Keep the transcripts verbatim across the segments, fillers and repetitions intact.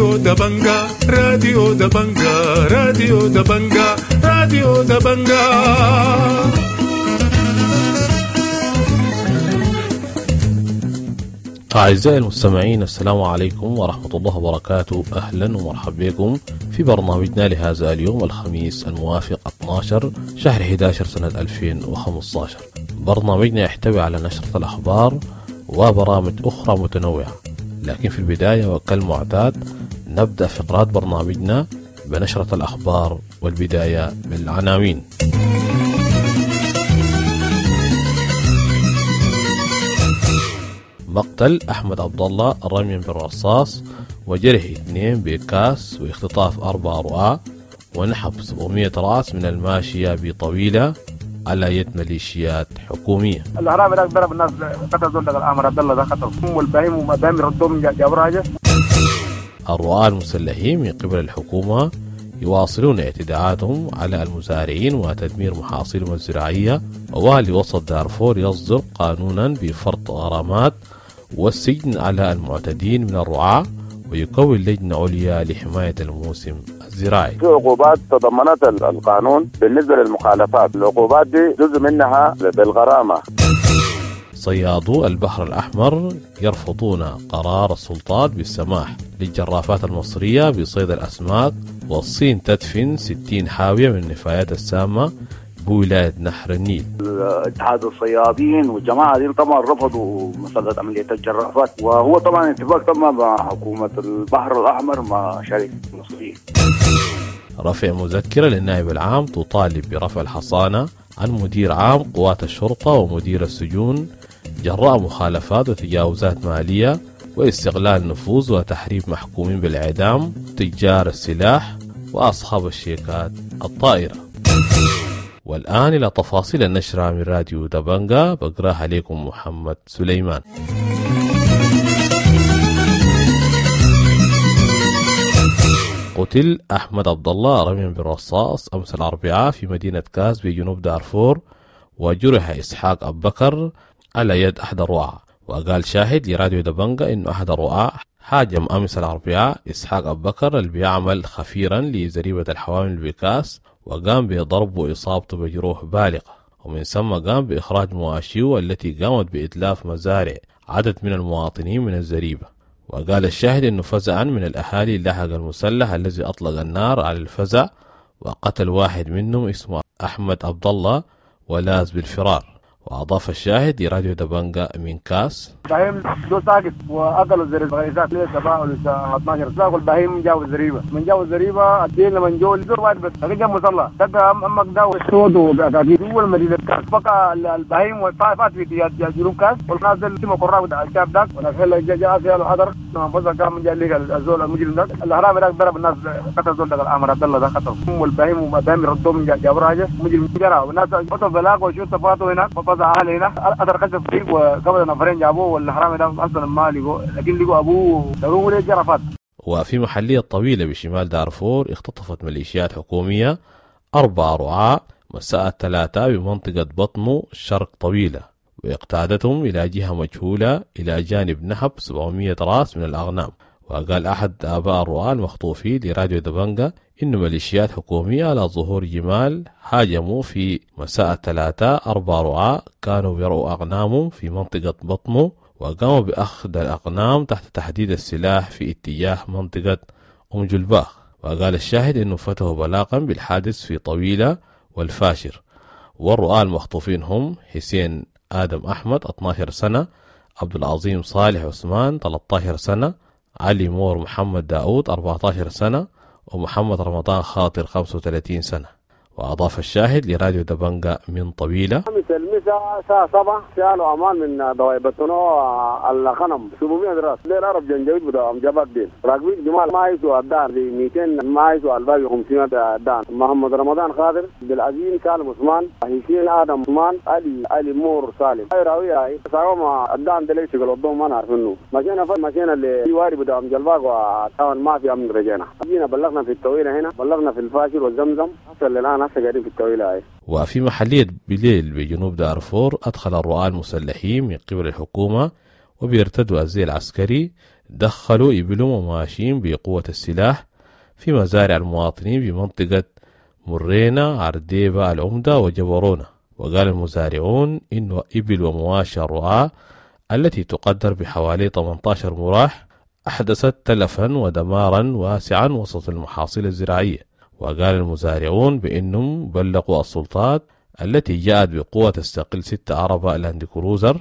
راديو دبنجا راديو دبنجا راديو دبنجا راديو دبنجا. أعزائي المستمعين، السلام عليكم ورحمة الله وبركاته. أهلا ومرحبا بكم في برنامجنا لهذا اليوم الخميس الموافق اثني عشر شهر أحد عشر سنة ألفين وخمسة عشر. برنامجنا يحتوي على نشرة الأخبار وبرامج أخرى متنوعة، لكن في البداية وكالمعتاد نبدأ فقرات برنامجنا بنشرة الأخبار، والبداية بالعناوين. مقتل أحمد عبد الله رميا بالرصاص وجرح اثنين بكاس واختطاف أربع رعاة ونحب سبعمية رأس من الماشية بطويلة على يد ميليشيات حكومية. الأعراب هناك ضرب الناس قتل زول الأمر عبد الله ده قتل والبهيم ومدام ردهم جابوا حاجة. الرعاة المسلحين من قبل الحكومة يواصلون اعتداءاتهم على المزارعين وتدمير محاصيلهم الزراعية، ووالي وسط دارفور يصدر قانونا بفرض غرامات والسجن على المعتدين من الرعاة، ويكون لجنة عليا لحماية الموسم الزراعي. في عقوبات تضمنت القانون بالنسبة للمخالفات، العقوبات دي جزء منها بالغرامة. صيادو البحر الأحمر يرفضون قرار السلطات بالسماح للجرافات المصرية بصيد الأسماك، والصين تدفن ستين حاوية من النفايات السامة بولاية نهر النيل. اتحاد الصيادين والجماعة دي طبعا رفضوا مسألة عملية الجرافات، وهو طبعا اتفاق تم مع حكومة البحر الأحمر مع شركة مصرية. رفع مذكرة للنائب العام تطالب برفع الحصانة عن مدير عام قوات الشرطة ومدير السجون جراء مخالفات وتجاوزات مالية واستغلال نفوذ وتحريم محكومين بالإعدام، تجار السلاح وأصحاب الشيكات الطائرة. والآن إلى تفاصيل النشرة من راديو دبنجا، بقراها عليكم محمد سليمان. قتل أحمد عبد الله رميا بالرصاص أمس الأربعاء في مدينة كاس بجنوب دارفور، وجرح إسحاق أبو بكر على يد أحد الرعاة. وقال شاهد لراديو دبنجا إنه أحد الرعاة هاجم أمس الأربعاء إسحاق أبو بكر اللي بيعمل خفيرا لزريبة الحوامل بكاس، وقام بضربه وإصابته بجروح بالغة، ومن ثم قام بإخراج مواشيه التي قامت بإتلاف مزارع عدد من المواطنين من الزريبة. وقال الشاهد إنه فزعا من الأهالي لحق المسلح الذي أطلق النار على الفزع وقتل واحد منهم اسمه أحمد عبد الله ولاز بالفرار. وأضاف الشاهد لراديو دبنجا من كاس: البهيم دول ساكت وأكلوا الزريبة غيثات ليه سبعة ولسه اثني عشر ساعة، والبهيم جاوا الزريبة من جاوا الزريبة الدين لمن جو الزر واحد بس لكن جا مصلى تبقى أمك داو السود وقاعدين أول مدينة كاس بقى البهيم فات في جنوب كاس، والناس اللي اسمه قراء الشاب داك ونخيل جا جا فيها الحضر فوزا كان من جاليك الزول المجرم داك. الأعراب هناك ضرب الناس قتل زول الأمر عبد الله ده قتل والبهيم ومدام ردهم جابوا حاجة مجرم جرا، والناس قتل بلاغ وشو تفاطوا هناك ففزع أهل هنا أثر قتل فريق وقبل نفرين جابوه والحرام ده أصلا ما لقوا، لكن لقوا أبوه ضروري جرفات. وفي محلية طويلة بشمال دارفور اختطفت ميليشيات حكومية أربع رعاة مساء الثلاثاء بمنطقة بطنو شرق طويلة، واقتادتهم إلى جهة مجهولة إلى جانب نهب سبعمية راس من الأغنام. وقال أحد آباء الرعاة المخطوفين لراديو دبنجا إنه ميليشيات حكومية على ظهور جمال هاجموا في مساء الثلاثاء أربع رعاة كانوا يرعوا أغنامهم في منطقة بطنو، وقاموا بأخذ الأغنام تحت تحديد السلاح في اتجاه منطقة أم جلباخ. وقال الشاهد إنه فتحوا بلاغا بالحادث في طويلة والفاشر. والرعاة المخطوفين هم حسين آدم أحمد اثني عشر سنة، عبد العظيم صالح عثمان ثلاثة عشر سنة، علي مور محمد داود أربعة عشر سنة، ومحمد رمضان خاطر خمسة وثلاثين سنة. وأضاف الشاهد لراديو دبنجا من طويلة: المساء الساعة سبعة سألوا أمان من دوائبتنا الخنم سبعمية راس دير عرب جنجويد بدأ أمجابات دين راقبين جمال ما يسوى الدار مئتين ما يسوى الباقي خمسمية دان. محمد رمضان خاطر بالعزيز سالم عثمان حسين آدم عثمان علي علي مور سالم هاي راوية هاي ساقوا ما الدان دليل شغل الضوء ما نعرف منه مشينا فل مشينا اللي يواري بدأ أمجالباق وطبعا ما في أمن رجعنا. جينا بلغنا في الطويلة هنا بلغنا في الفاشر والزمزم حصل الآن هسه قاعدين في الطويلة هاي. وفي محلية بليل بجنوب دارفور أدخل الرعاة المسلحين من قبل الحكومة وبيرتدوا الزي العسكري دخلوا إبلهم ومواشين بقوة السلاح في مزارع المواطنين بمنطقة مرينا، عرديبة، العمدة وجبرونة. وقال المزارعون إن إبل ومواشي الرعاة التي تقدر بحوالي ثمانية عشر مراح أحدثت تلفا ودمارا واسعا وسط المحاصيل الزراعية. وقال المزارعون بأنهم بلغوا السلطات التي جاءت بقوة تستقل ستة عربة لاند كروزر،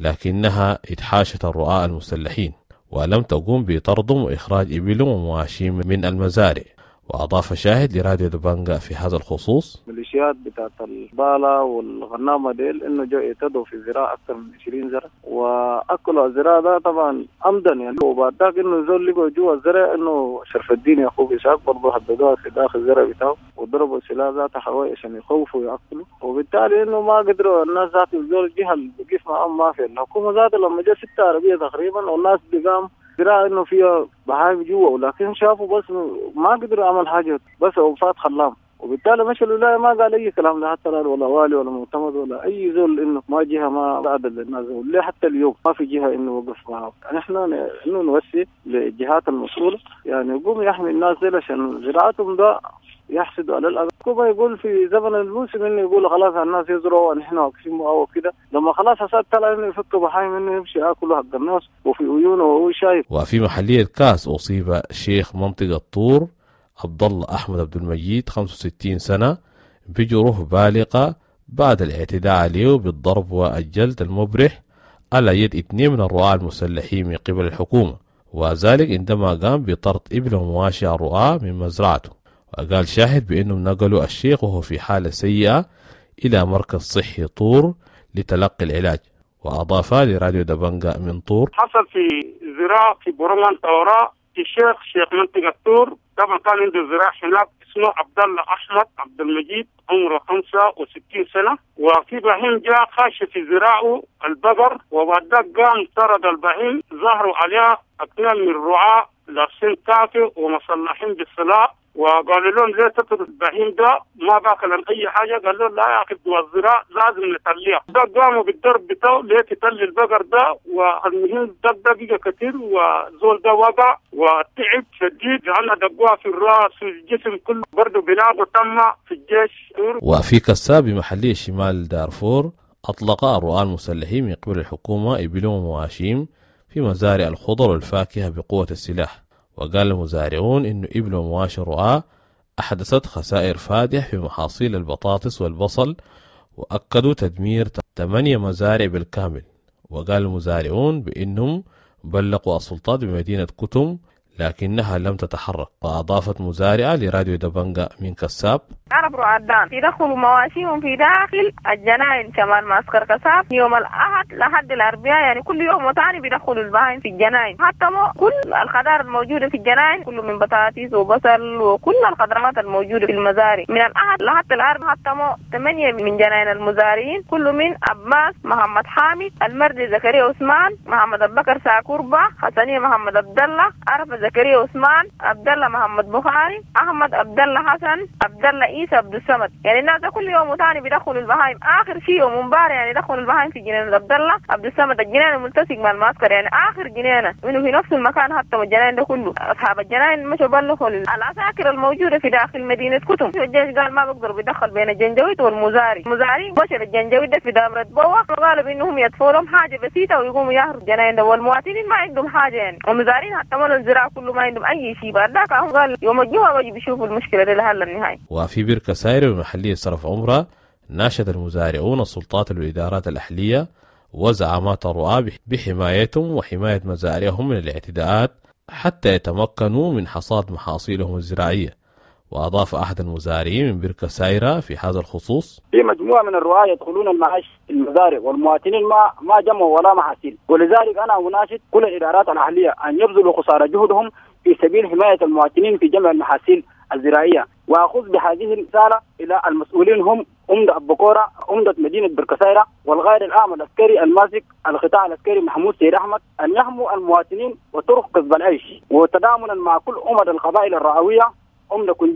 لكنها اتحاشت الرعاة المسلحين ولم تقوم بطردهم وإخراج إبلهم ومواشيهم من المزارع. وأضاف شاهد لراديو دبنجا في هذا الخصوص: ميليشيات بتاعت البالة والغنامة ديل إنه جاء يتدوا في زراعة أكثر من عشرين زرع وأكلوا الزراعة ده طبعا أمدا يعني. وبعد ذاك إنه زول لقوا جوا الزرع إنه شرف الدين يأخوه إسحاق برضه حددوها في داخل الزرع بتاعه وضربوا السلاح ذاته حوالي عشان يخوفوا ويأكلوا. وبالتالي إنه ما قدروا الناس ذات الزول الجهة اللي بقيف معهم ما في الحكومة ذات لما جاء ستة عربية تقريبا والناس بقام زراعة إنه فيها بهايم جوا، ولكن شافوا بس ما قدروا يعمل حاجة بس وفات خلام. وبالتالي مش الولاية ما قال أي كلام لا حتى ولا والي ولا معتمد ولا أي زول إنه ما جهة ما قعدت للناس ولا حتى اليوم ما في جهة إنه وقف معه. نحن إنه نوصي للجهات المسؤولة يعني يقوم يحمي الناس دي عشان زراعتهم ده يحسدوا على الأرض. كما يقول في زمن الموسم إنه يقول خلاص الناس يزرعوا ونحن واقفين أو كده، لما خلاص حصل طلع إنه يفكوا بحايم إنه يمشي يأكلوا حق الناس وفي عيونه وهو شايف. وفي محلية كاس أصيب شيخ منطقة طور عبد الله أحمد عبد المجيد خمسة وستين سنة بجروح بالغة بعد الاعتداء عليه بالضرب والجلد المبرح على يد اثنين من الرعاة المسلحين من قبل الحكومة، وذلك عندما قام بطرد ابن ومواشي الرعاة من مزرعته. وقال شاهد بأنهم نقلوا الشيخ وهو في حالة سيئة إلى مركز صحي طور لتلقي العلاج. وأضاف لراديو دبنجا من طور: حصل في زراعة في برمان طوراء في شيخ شيخ منطقة طور، طبعا كان عنده زراعة هناك اسمه عبد الله أحمد عبد المجيد عمره خمسة وستين سنة، وفي بهيم جاء خاش في زراعه البقر وبعد ذلك قام طرد البهيم، ظهروا عليها اثنين من الرعاة لابسين كافي ومصلحين بالسلاح وقالوا لهم ليه تطرد البهيم ده ما باكل اي حاجه، قال لهم لا يا اخي الزراعه لازم نتليها. ده قاموا بالضرب بتاعه ليه تتلي البقر ده، والمهم ده دقيقه كثير وزول ده وقع وتعب شديد لانه دقوها في الراس والجسم كله، برضه بلاغه تم في الجيش. وفي كساب بمحلية شمال دارفور أطلق الرعاة المسلحين من قبل الحكومة إبلهم ومواشيم في مزارع الخضر والفاكهة بقوة السلاح. وقال المزارعون إنه إبل ومواشي الرعاة أحدثت خسائر فادحة في محاصيل البطاطس والبصل، وأكدوا تدمير ثمانية مزارع بالكامل. وقال المزارعون بأنهم بلغوا السلطات بمدينة كتم لكنها لم تتحرك. وأضافت مزارعة لراديو دبنجا من كساب: عرب رعدان يدخلوا مواشيهم في داخل الجناين كمان معسكر كساب يوم الأحد لحد الأربعاء، يعني كل يوم وتاني بيدخلوا البهايم في الجناين، حتى كل الخضار الموجودة في الجناين كله من بطاطس وبصل وكل الخضروات الموجودة في المزارع من الأحد لحد الأربعاء. حتى ثمانية من جناين المزارعين كله من أباس محمد حامد، المردي زكريا عثمان، محمد أببكر ساكوربا، حسنية محمد عبد الله، عرفة زكريا عثمان، عبد الله محمد بخاري، أحمد عبد الله حسن، عبد الله عيسى عبد الصمد. يعني الناس كل يوم وثاني بيدخلوا البهايم، آخر شيء يوم مباراه يعني يدخلوا البهايم في جنينة عبد الله عبد الصمد، الجنينة الملتصق مع المعسكر، يعني آخر جنينة منه في نفس المكان. حتى الجناين ده كله أصحاب الجناين مشوا بلغوا العساكر الموجودة في داخل مدينة كتم. الجيش قال ما بيقدر بيدخل بين الجنجويد والمزاري، المزاري بشر الجنجويد ده في دامرة بوا، وقالوا بأنهم يدفعوا لهم حاجة بسيطة ويقوموا يهربوا الجناين ده، والمواطنين ما عندهم حاجة يعني، والمزارين حتى مالوا الزراعة كله ما عندهم أي شيء. بعد ذاك هم قال يوم الجمعة بيجي بيشوفوا المشكلة دي لحل النهاية. وفي بركة سايرة بمحلية صرف عمرة ناشد المزارعون السلطات والإدارات الأهلية وزعامات الرعاة بحمايتهم وحماية مزارعهم من الاعتداءات حتى يتمكنوا من حصاد محاصيلهم الزراعية. وأضاف أحد المزارعين من بركة سايرة في هذا الخصوص: في مجموعة من الرعاة يدخلون المعاش في المزارع والمواطنين ما ما جمعوا ولا محاصيل، ولذلك أنا مناشد كل الإدارات الأهلية أن يبذلوا قصارى جهدهم في سبيل حماية المواطنين في جمع المحاصيل الزراعية. وأخذ بهذه الرسالة إلى المسؤولين هم أمدة أبوكورة، أمدة مدينة بركة سايرة، والغير الأعمى العسكري الماسك القطاع العسكري محمود سيد أحمد، أن يحموا المواطنين وطرق كسب العيش، وتضامنا مع كل أمد القبائل الرعوية، أمدة كنجار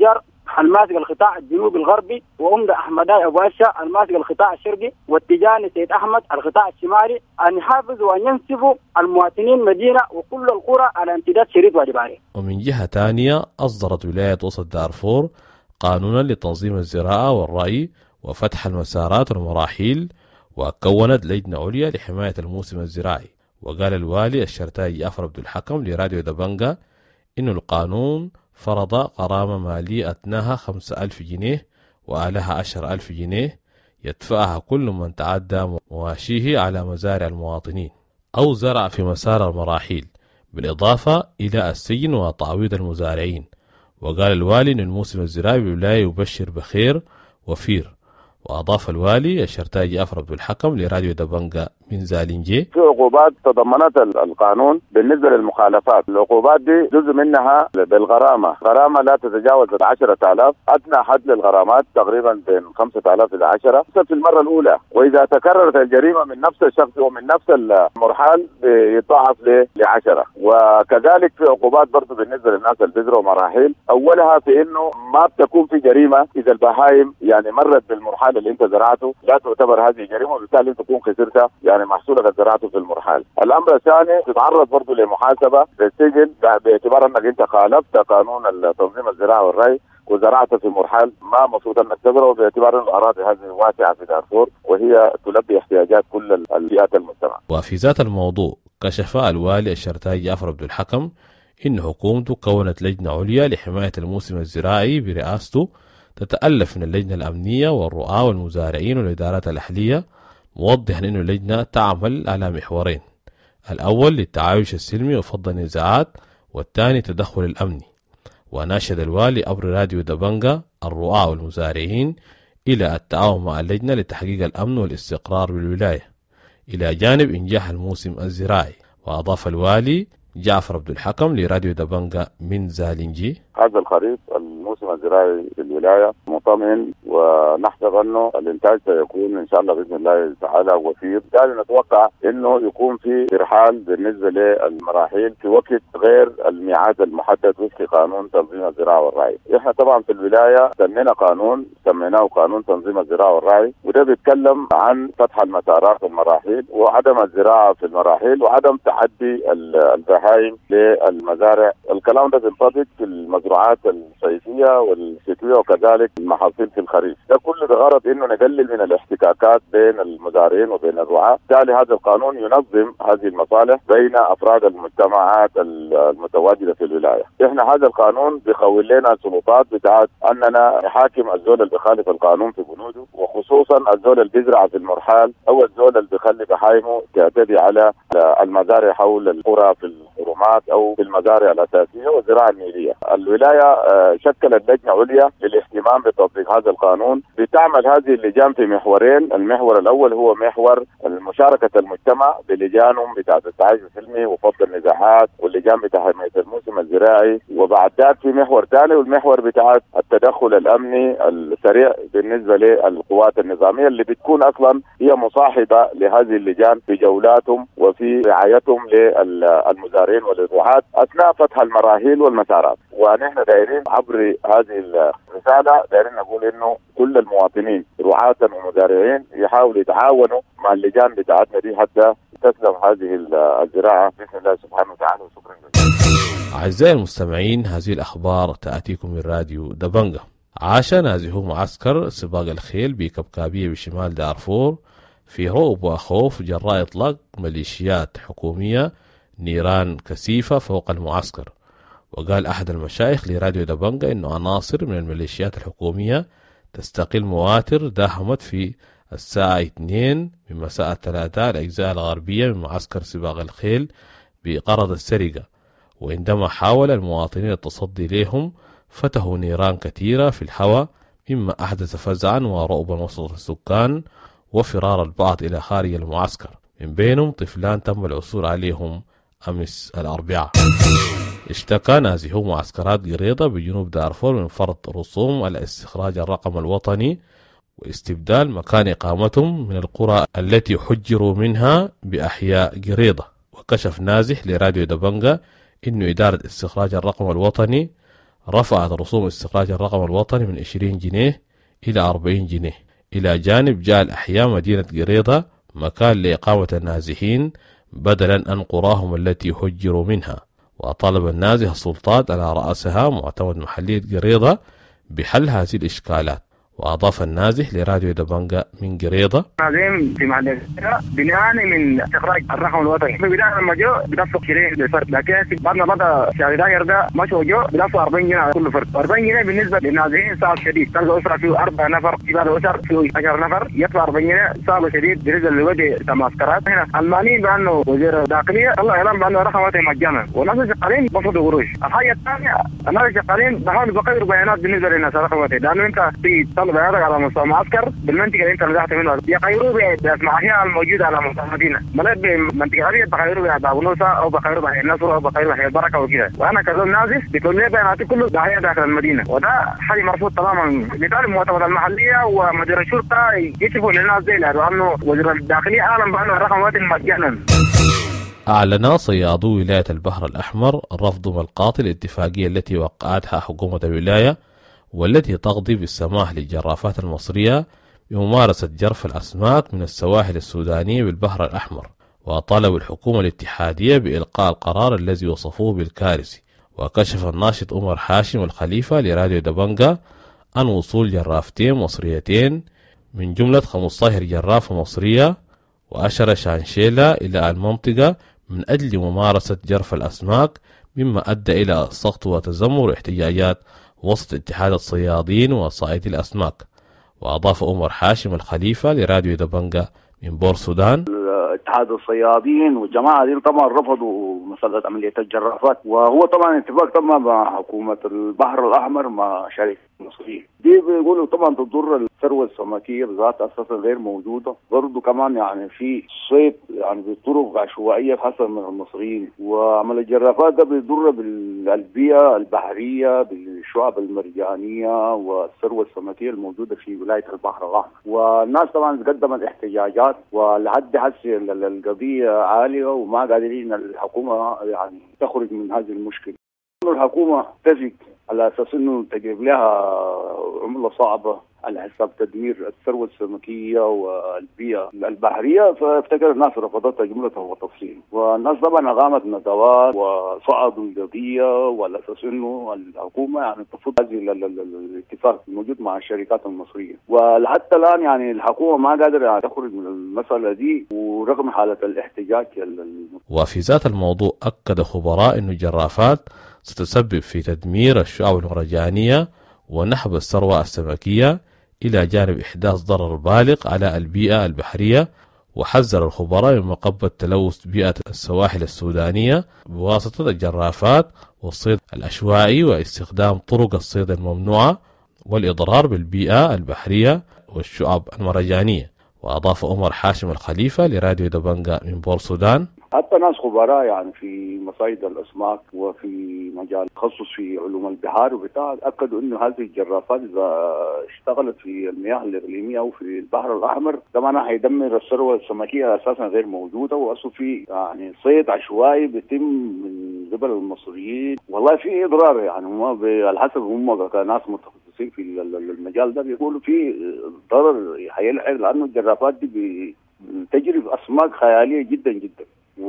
الماسك القطاع الجنوبي الغربي، وأمدة أحمداي أبو أشا الماسك القطاع الشرقي، والتجاني سيد أحمد القطاع الشمالي، أن يحافظوا وأن ينسبوا المواطنين مدينة وكل القرى على امتداد شريط وادي باري. ومن جهة تانية أصدرت ولاية وسط دارفور قانونا لتنظيم الزراعة والري وفتح المسارات والمراحيل، وكونت لجنة عليا لحماية الموسم الزراعي. وقال الوالي الشرتاي جعفر عبد الحكم لراديو دبنجا إنه القانون فرض غرامة مالية أدناها خمسة ألف جنيه وأعلاها عشرة ألف جنيه يدفعها كل من تعدى مواشيه على مزارع المواطنين أو زرع في مسار المراحيل، بالإضافة إلى السجن وتعويض المزارعين. وقال الوالي إن الموسم الزراعي بالولاية يبشر بخير وفير. وأضاف الوالي الشرتاي جعفر عبد الحكم لراديو دبنجا من زالنجي في عقوبات تضمنت القانون بالنسبة للمخالفات. العقوبات دي جزء منها بالغرامة، غرامة لا تتجاوز عشرة آلاف، أدنى حد للغرامات تقريبا بين خمسة آلاف إلى عشرة في المرة الأولى، وإذا تكررت الجريمة من نفس الشخص ومن نفس المرحال يضاعف لعشرة. وكذلك في عقوبات برضو بالنسبة للناس اللي بيزرعوا مراحيل، أولها في إنه ما بتكون في جريمة إذا البهايم يعني مرت بالمرحال اللي أنت زرعته، لا تعتبر هذه جريمة وبالتالي تكون خسرتها يعني محصولك زرعته في المرحال. الأمر الثاني تتعرض برضو لمحاسبة بالسجن باعتبار أنك أنت خالفت قانون تنظيم الزراعة والري وزرعت في مرحال ما مفروض أنك تزرعه، باعتبار أن الأراضي هذه واسعة في دارفور وهي تلبي احتياجات كل الفئات المجتمع. وفي ذات الموضوع كشف الوالي الشرتاي جعفر عبد الحكم إن حكومته كونت لجنة عليا لحماية الموسم الزراعي برئاسته تتألف من اللجنة الأمنية والرعاة والمزارعين والإدارات الأهلية، موضحا أن اللجنة تعمل على محورين: الأول للتعايش السلمي وفض النزاعات، والثاني تدخل الأمني. وناشد الوالي عبر راديو دبنجا الرعاة والمزارعين إلى التعاون مع اللجنة لتحقيق الأمن والاستقرار بالولاية إلى جانب إنجاح الموسم الزراعي. وأضاف الوالي جعفر عبد الحكم لراديو دبنجا من زالنجي: هذا الخريف الموسم الزراعي في الولاية مطمئن، ونحسب أنه الإنتاج سيكون إن شاء الله بإذن الله تعالى وفير. بالتالي نتوقع أنه يكون في ترحال بالنسبة للمراحيل في وقت غير الميعاد المحدد وفق قانون تنظيم الزراعة والرعي. إحنا طبعا في الولاية سمينا قانون سميناه قانون تنظيم الزراعة والرعي، وده بيتكلم عن فتح المسارات في المراحيل وعدم الزراعة في المراحيل وعدم تعدي البهائم للمزارع. الكلام ده بينطبق في المزروعات الصيفية والشتوية وكذلك المحاصيل في الخريف. ده كله بغرض انه نقلل من الاحتكاكات بين المزارعين وبين الرعاة. بالتالي هذا القانون ينظم هذه المصالح بين افراد المجتمعات المتواجدة في الولاية. احنا هذا القانون بيخول لنا سلطات بتاعت اننا نحاكم الزول اللي بيخالف القانون في بنوده، وخصوصا الزول اللي بيزرع في المرحال او الزول اللي بيخلي بهايمه تعتدي على المزارع حول القرى في الحرمات او في المزارع الاساسية والزراعة النيلية. الولاية شكلت لجنة عليا للاهتمام بتطبيق هذا القانون. بتعمل هذه اللجان في محورين: المحور الأول هو محور مشاركة المجتمع بلجانهم بتاعة التعايش السلمي وفض النزاعات واللجان بتاع حماية الموسم الزراعي، وبعد ذلك في محور ثاني والمحور بتاع التدخل الأمني السريع بالنسبة للقوات النظامية اللي بتكون أصلا هي مصاحبة لهذه اللجان في جولاتهم وفي رعايتهم للمزارعين وللرعاة أثناء فتح المراحيل والمسارات. ونحن دايرين عبر هذه الرسالة دايرين نقول إنه كل المواطنين رعاة ومزارعين يحاولوا يتعاونوا مع اللجان بتاعتنا دي حتى تسلم هذه الزراعة بإذن الله سبحانه وتعالى. وشكرا جزيلا. أعزائي المستمعين، هذه الأخبار تأتيكم من راديو دبنجا. عاش نازحو معسكر سباق الخيل بكبكابية بشمال دارفور في رعب وخوف جراء إطلاق ميليشيات حكومية نيران كثيفة فوق المعسكر. وقال أحد المشايخ لراديو دبنجا إنه عناصر من الميليشيات الحكومية تستقل مواتر داهمت في الساعة اثنين من مساء الثلاثاء الأجزاء الغربية من معسكر سباق الخيل بقرض السرقة، وعندما حاول المواطنين التصدي لهم فتحوا نيران كثيرة في الهواء مما أحدث فزعا ورعبا وسط السكان وفرار البعض إلى خارج المعسكر، من بينهم طفلان تم العثور عليهم أمس الأربعاء. اشتكى نازحو معسكرات قريضة بجنوب دارفور من فرض رسوم على استخراج الرقم الوطني واستبدال مكان إقامتهم من القرى التي حجروا منها بأحياء قريضة. وكشف نازح لراديو دبنجا إنه إدارة استخراج الرقم الوطني رفعت رسوم استخراج الرقم الوطني من عشرين جنيه إلى أربعين جنيه. إلى جانب جعل أحياء مدينة قريضة مكان لإقامة النازحين بدلا عن قراهم التي هجروا منها. وطالب النازح السلطات على رأسها معتمد محلية قريضة بحل هذه الإشكالات. وأضاف النازح لراديو دبنجا من قريضة: نازحين في محلية بنعاني من استخراج الرقم الوطني. في البداية لما جو بدفعوا عشرين بالفرد، لكن بعد ما بدأ شهر داير ده مشوا جو بدفعوا أربعين جنيه على كل فرد. أربعين جنيه بالنسبة للنازحين صعب شديد. تلقى أسرة فيه أربع نفر، في بعض الأسر فيه عشرة نفر، يدفع أربعين جنيه صعب شديد بالنسبة لوجه المعسكرات. هنا المعنيين بأنه وزير الداخلية الله يعلم بأنه رقم وطني مجانا، والناس شغالين بفضوا قروش. الحاجة الثانية الناس شغالين بحاولوا بغيروا بيانات بالنسبة للناس رقم وطني، لأنه أنت في طلب بياناتك على مستوى معسكر بالمنطقة اللي أنت رجعت منها يغيروا بأسماء أحياء الموجودة على مستوى المدينة. بلد بمنطقة هذه بغيروا بها بابونوسا أو بغيروا بها النصر أو بغيروا بها البركة وكذا. وأنا كزول نازح بيكون لي بياناتي كله داخل داخل المدينة، وده حاجة مرفوض تماما. بالتالي المعتمد المحلية ومدير الشرطة يكشفوا للناس دي، لأنه وزير الداخلية أعلن بأنه الرقم الوطني مجانا. أعلن صيادو ولاية البحر الأحمر رفض ملقاط الاتفاقية التي وقعتها حكومة الولاية، والتي تقضي بالسماح للجرافات المصرية بممارسة جرف الأسماك من السواحل السودانية بالبحر الأحمر. وطالب الحكومة الاتحادية بإلقاء القرار الذي وصفوه بالكارثي. وكشف الناشط عمر حاشم الخليفة لراديو دبنجا عن وصول جرافتين مصريتين من جملة خمسة عشر جرافة مصرية وأشر شانشيلا إلى المنطقة من أجل ممارسة جرف الأسماك، مما أدى إلى سقط وتذمر احتجاجات وسط اتحاد الصيادين وصائدي الأسماك. وأضاف عمر حاشم الخليفة لراديو دبنجا من بور سودان: اتحاد الصيادين والجماعة دي طبعا رفضوا مسألة عملية الجرافات، وهو طبعا اتفاق تم مع حكومة البحر الأحمر مع شركة مصرية. دي بيقولوا طبعا تضر الثروة السمكية بذات أساسا غير موجودة. برضو كمان يعني في صيد يعني بطرق عشوائية حسب من المصريين، وعمل الجرافات ده بيضر بالبيئة البحرية بالشعاب المرجانية والثروة السمكية الموجودة في ولاية البحر الأحمر. والناس طبعا قدمت احتجاجات، ولحد هسه القضية عالية وما قادرين الحكومة يعني تخرج من هذه المشكلة. الحكومة تفق على أساس أنه تجيب لها عملة صعبة على حساب تدمير الثروة السمكية والبيئة البحرية، فافتكر الناس رفضتها جملة وتفصيل. والناس طبعا أقامت ندوات وصعدوا القضية وعلى أساس أنه الحكومة يعني تفض هذه الاتفاق الموجود مع الشركات المصرية. ولحتى الآن يعني الحكومة ما قادرة تخرج من المسألة دي ورغم حالة الاحتجاج. وفي ذات الموضوع أكد خبراء أن الجرافات ستسبب في تدمير الشعاب المرجانية ونحب الثروة السمكية إلى جانب إحداث ضرر بالغ على البيئة البحرية. وحذر الخبراء من مقبة تلوث بيئة السواحل السودانية بواسطة الجرافات والصيد العشوائي واستخدام طرق الصيد الممنوعة والإضرار بالبيئة البحرية والشعاب المرجانية. وأضاف عمر حاشم الخليفة لراديو دبنجا من بور سودان: حتى ناس خبراء يعني في مصايد الأسماك وفي مجال تخصص في علوم البحار وبتاع أكدوا إنه هذه الجرافات إذا اشتغلت في المياه الإقليمية أو في البحر الأحمر طبعا هيدمر الثروة السمكية أساسا غير موجودة، وأصله في يعني صيد عشوائي بيتم من قبل المصريين. والله في إضرار يعني هم على حسب هم كناس متخصصين في المجال ده بيقولوا في ضرر هيلحق، لأنه الجرافات دي بتجري أسماك خيالية جدا جدا.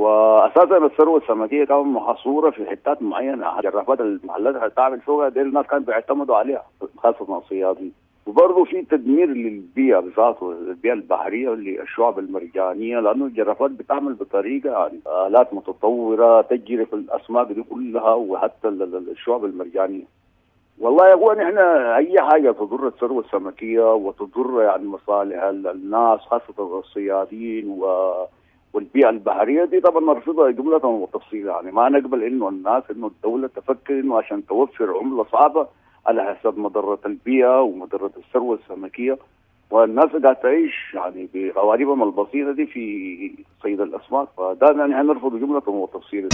واساسا الثروه السمكيه كانت محصوره في حتات معينه، جرافات المحلات اللي تعمل فوقها دي الناس كانوا بيعتمدوا عليها خاصه الصيادين. وبرضه في تدمير للبيئه بذاته، البيئه البحريه للشعب المرجانيه، لانه الجرافات بتعمل بطريقه يعني الات متطوره تجري في الاسماك دي كلها وحتى الشعب المرجانيه. والله يا اخوان احنا اي حاجه تضر الثروه السمكيه وتضر يعني مصالح الناس خاصه الصيادين و والبيئة البحرية دي طبعا نرفضها جملة وتفصيلا. يعني ما نقبل انه الناس انه الدولة تفكر انه عشان توفر عملة صعبة على حساب مضرة البيئة ومضرة الثروة السمكية، والناس قاعدة تعيش يعني بقواربهم البسيطة دي في صيد الأسماك، فده يعني هنرفض جملة وتفصيلا.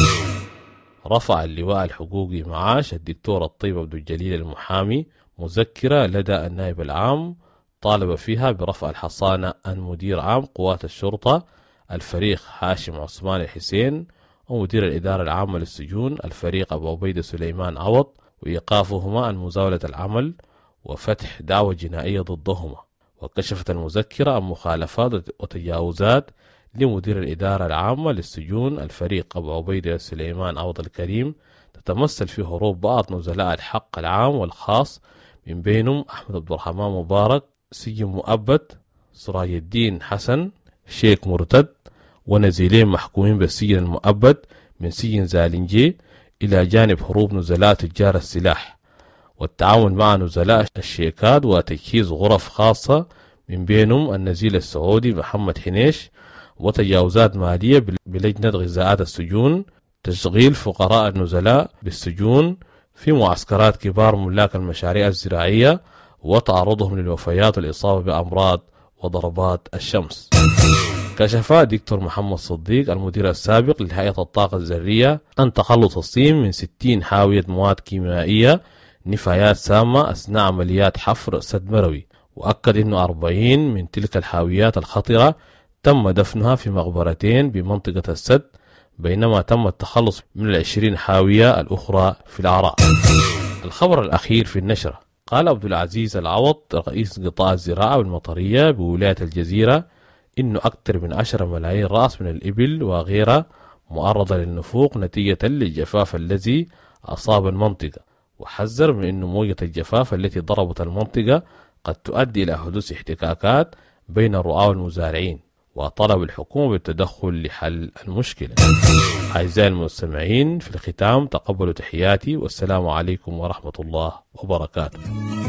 رفع اللواء الحقوقي معاش الدكتور الطيب عبد الجليل المحامي مذكرة لدى النائب العام طالب فيها برفع الحصانة عن مدير عام قوات الشرطة الفريق هاشم عثمان الحسين ومدير الإدارة العامة للسجون الفريق أبو عبيدة سليمان عوض وإيقافهما عن مزاولة العمل وفتح دعوى جنائية ضدهما. وكشفت المذكرة عن مخالفات وتجاوزات لمدير الإدارة العامة للسجون الفريق أبو عبيدة سليمان عوض الكريم تتمثل في هروب بعض نزلاء الحق العام والخاص، من بينهم أحمد عبد الرحمن مبارك سجن مؤبد، سراج الدين حسن شيخ مرتد، ونزيلين محكومين بالسجن المؤبد من سجن زالنجي، إلى جانب هروب نزلاء تجار السلاح والتعاون مع نزلاء الشيكات وتجهيز غرف خاصة من بينهم النزيل السعودي محمد حنيش، وتجاوزات مالية بلجنة غذاءات السجون، تشغيل فقراء النزلاء بالسجون في معسكرات كبار ملاك المشاريع الزراعية، وتعرضهم للوفيات والإصابة بأمراض وضربات الشمس. كشف دكتور محمد صديق المدير السابق لهيئة الطاقة الذرية عن تخلص الصين من ستين حاوية مواد كيميائية نفايات سامة أثناء عمليات حفر سد مروي، وأكد أنه أربعين من تلك الحاويات الخطرة تم دفنها في مقبرتين بمنطقة السد، بينما تم التخلص من العشرين حاوية الأخرى في العراء. الخبر الأخير في النشرة، قال عبد العزيز العوض رئيس قطاع الزراعة والمطرية بولاية الجزيرة إنه أكثر من عشرة ملايين رأس من الإبل وغيرها معرضة للنفوق نتيجة للجفاف الذي أصاب المنطقة، وحذر من أن موجة الجفاف التي ضربت المنطقة قد تؤدي إلى حدوث احتكاكات بين الرعاة والمزارعين، وطلب الحكومة بالتدخل لحل المشكلة. أعزائي المستمعين، في الختام تقبلوا تحياتي والسلام عليكم ورحمة الله وبركاته.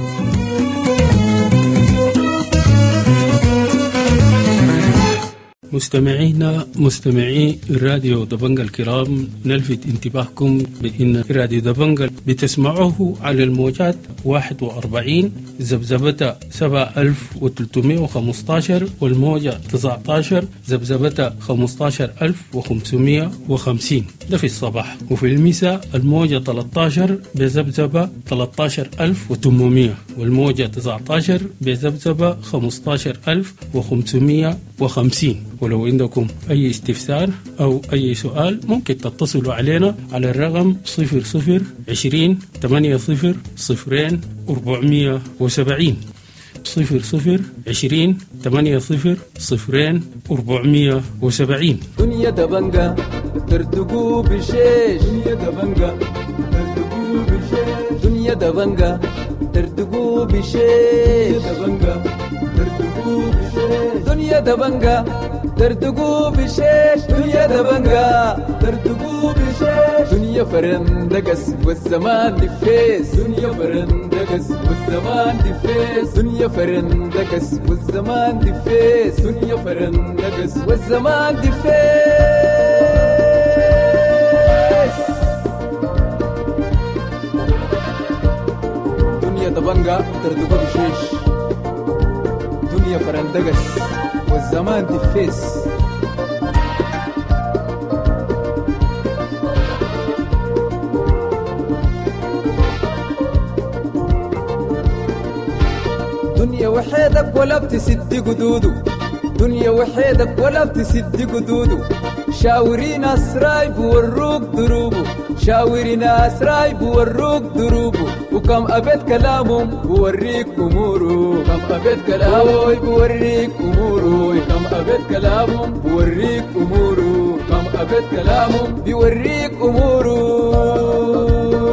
مستمعينا مستمعي الراديو دبنجة الكرام، نلفت انتباهكم بأن راديو دبنجة بتسمعوه على الموجات واحد وأربعين زبزبتها سبعة آلاف وثلاثمائة وخمسة عشر، والموجة تسعة عشر زبزبتها خمسة عشر ألف وخمسمائة وخمسين، ده في الصباح. وفي المساء الموجة ثلاثة عشر بزبزبة ثلاثة عشر ألف وثمانمائة، والموجة تسعة عشر بزبزبة خمسة عشر ألف وخمسمائة وخمسين. ولو عندكم أي استفسار أو أي سؤال ممكن تتصلوا علينا على الرقم صفر صفر عشرين ثمانية صفر صفرين أربعمائة وسبعين، صفر صفر عشرين ثمانية صفر صفرين أربعمائة وسبعين. دنيا دبنجة ترتقو بشيش، دنيا دبنجة ترتقو بشيش، دنيا دبنجة ترتقو بشيش، دبنجة ترتقو بشيش، دنيا دبنجة ترتقو بشيش، دنيا دبنجة ترتقو بشيش، دنيا فرندقس والزمان دفيس، دنيا فرندقس والزمان دفيس، دنيا فرندقس والزمان دفيس، دنيا فرندقس والزمان دفيس. دنيا دبنجة ترتقو بشيش، دنيا فرندقس والزمان دفيس. دنيا وحيدك ولا بتسد قدودو، دنيا وحيدك ولا بتسد قدودو، شاورين أسراي بوروك دروبو، شاورين أسراي بوروك دروبو، وكم أبد كلامهم بوريك أمورو، كم أبد كلامهم بوريك أمورو، كم أبد كلامهم بوريك أمورو، كم أبد كلامهم بوريك أمورو.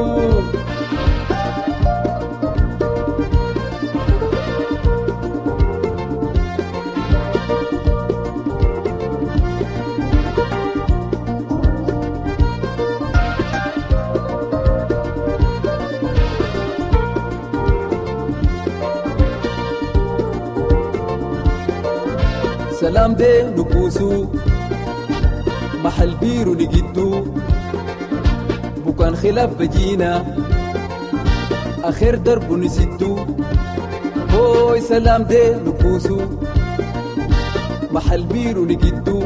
سلام دي نبوسو محل بيرو نجدو، بكان خلاف بجينا آخر درب نسدو. هوي سلام دي نبوسو محل بيرو نجدو،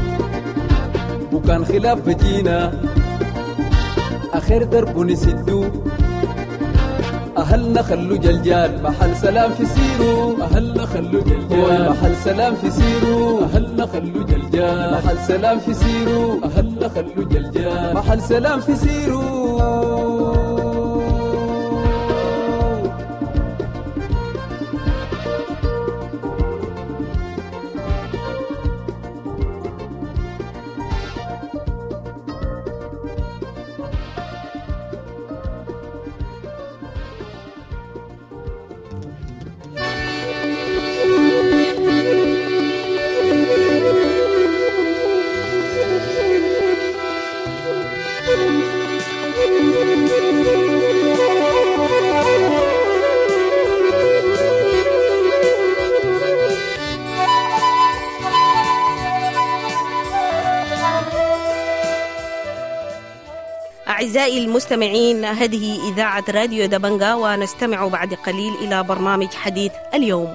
بكان خلاف بجينا آخر درب نسدو. أهلنا خلو جلجال محل سلام في سيرو، أهلنا خلو جلجال محل سلام في سيرو، أهلنا خلو جلجال محل سلام في سيرو، أهلنا خلو جلجال محل سلام في سيرو. أعزائي المستمعين، هذه إذاعة راديو دبنجا، ونستمع بعد قليل إلى برنامج حديث اليوم.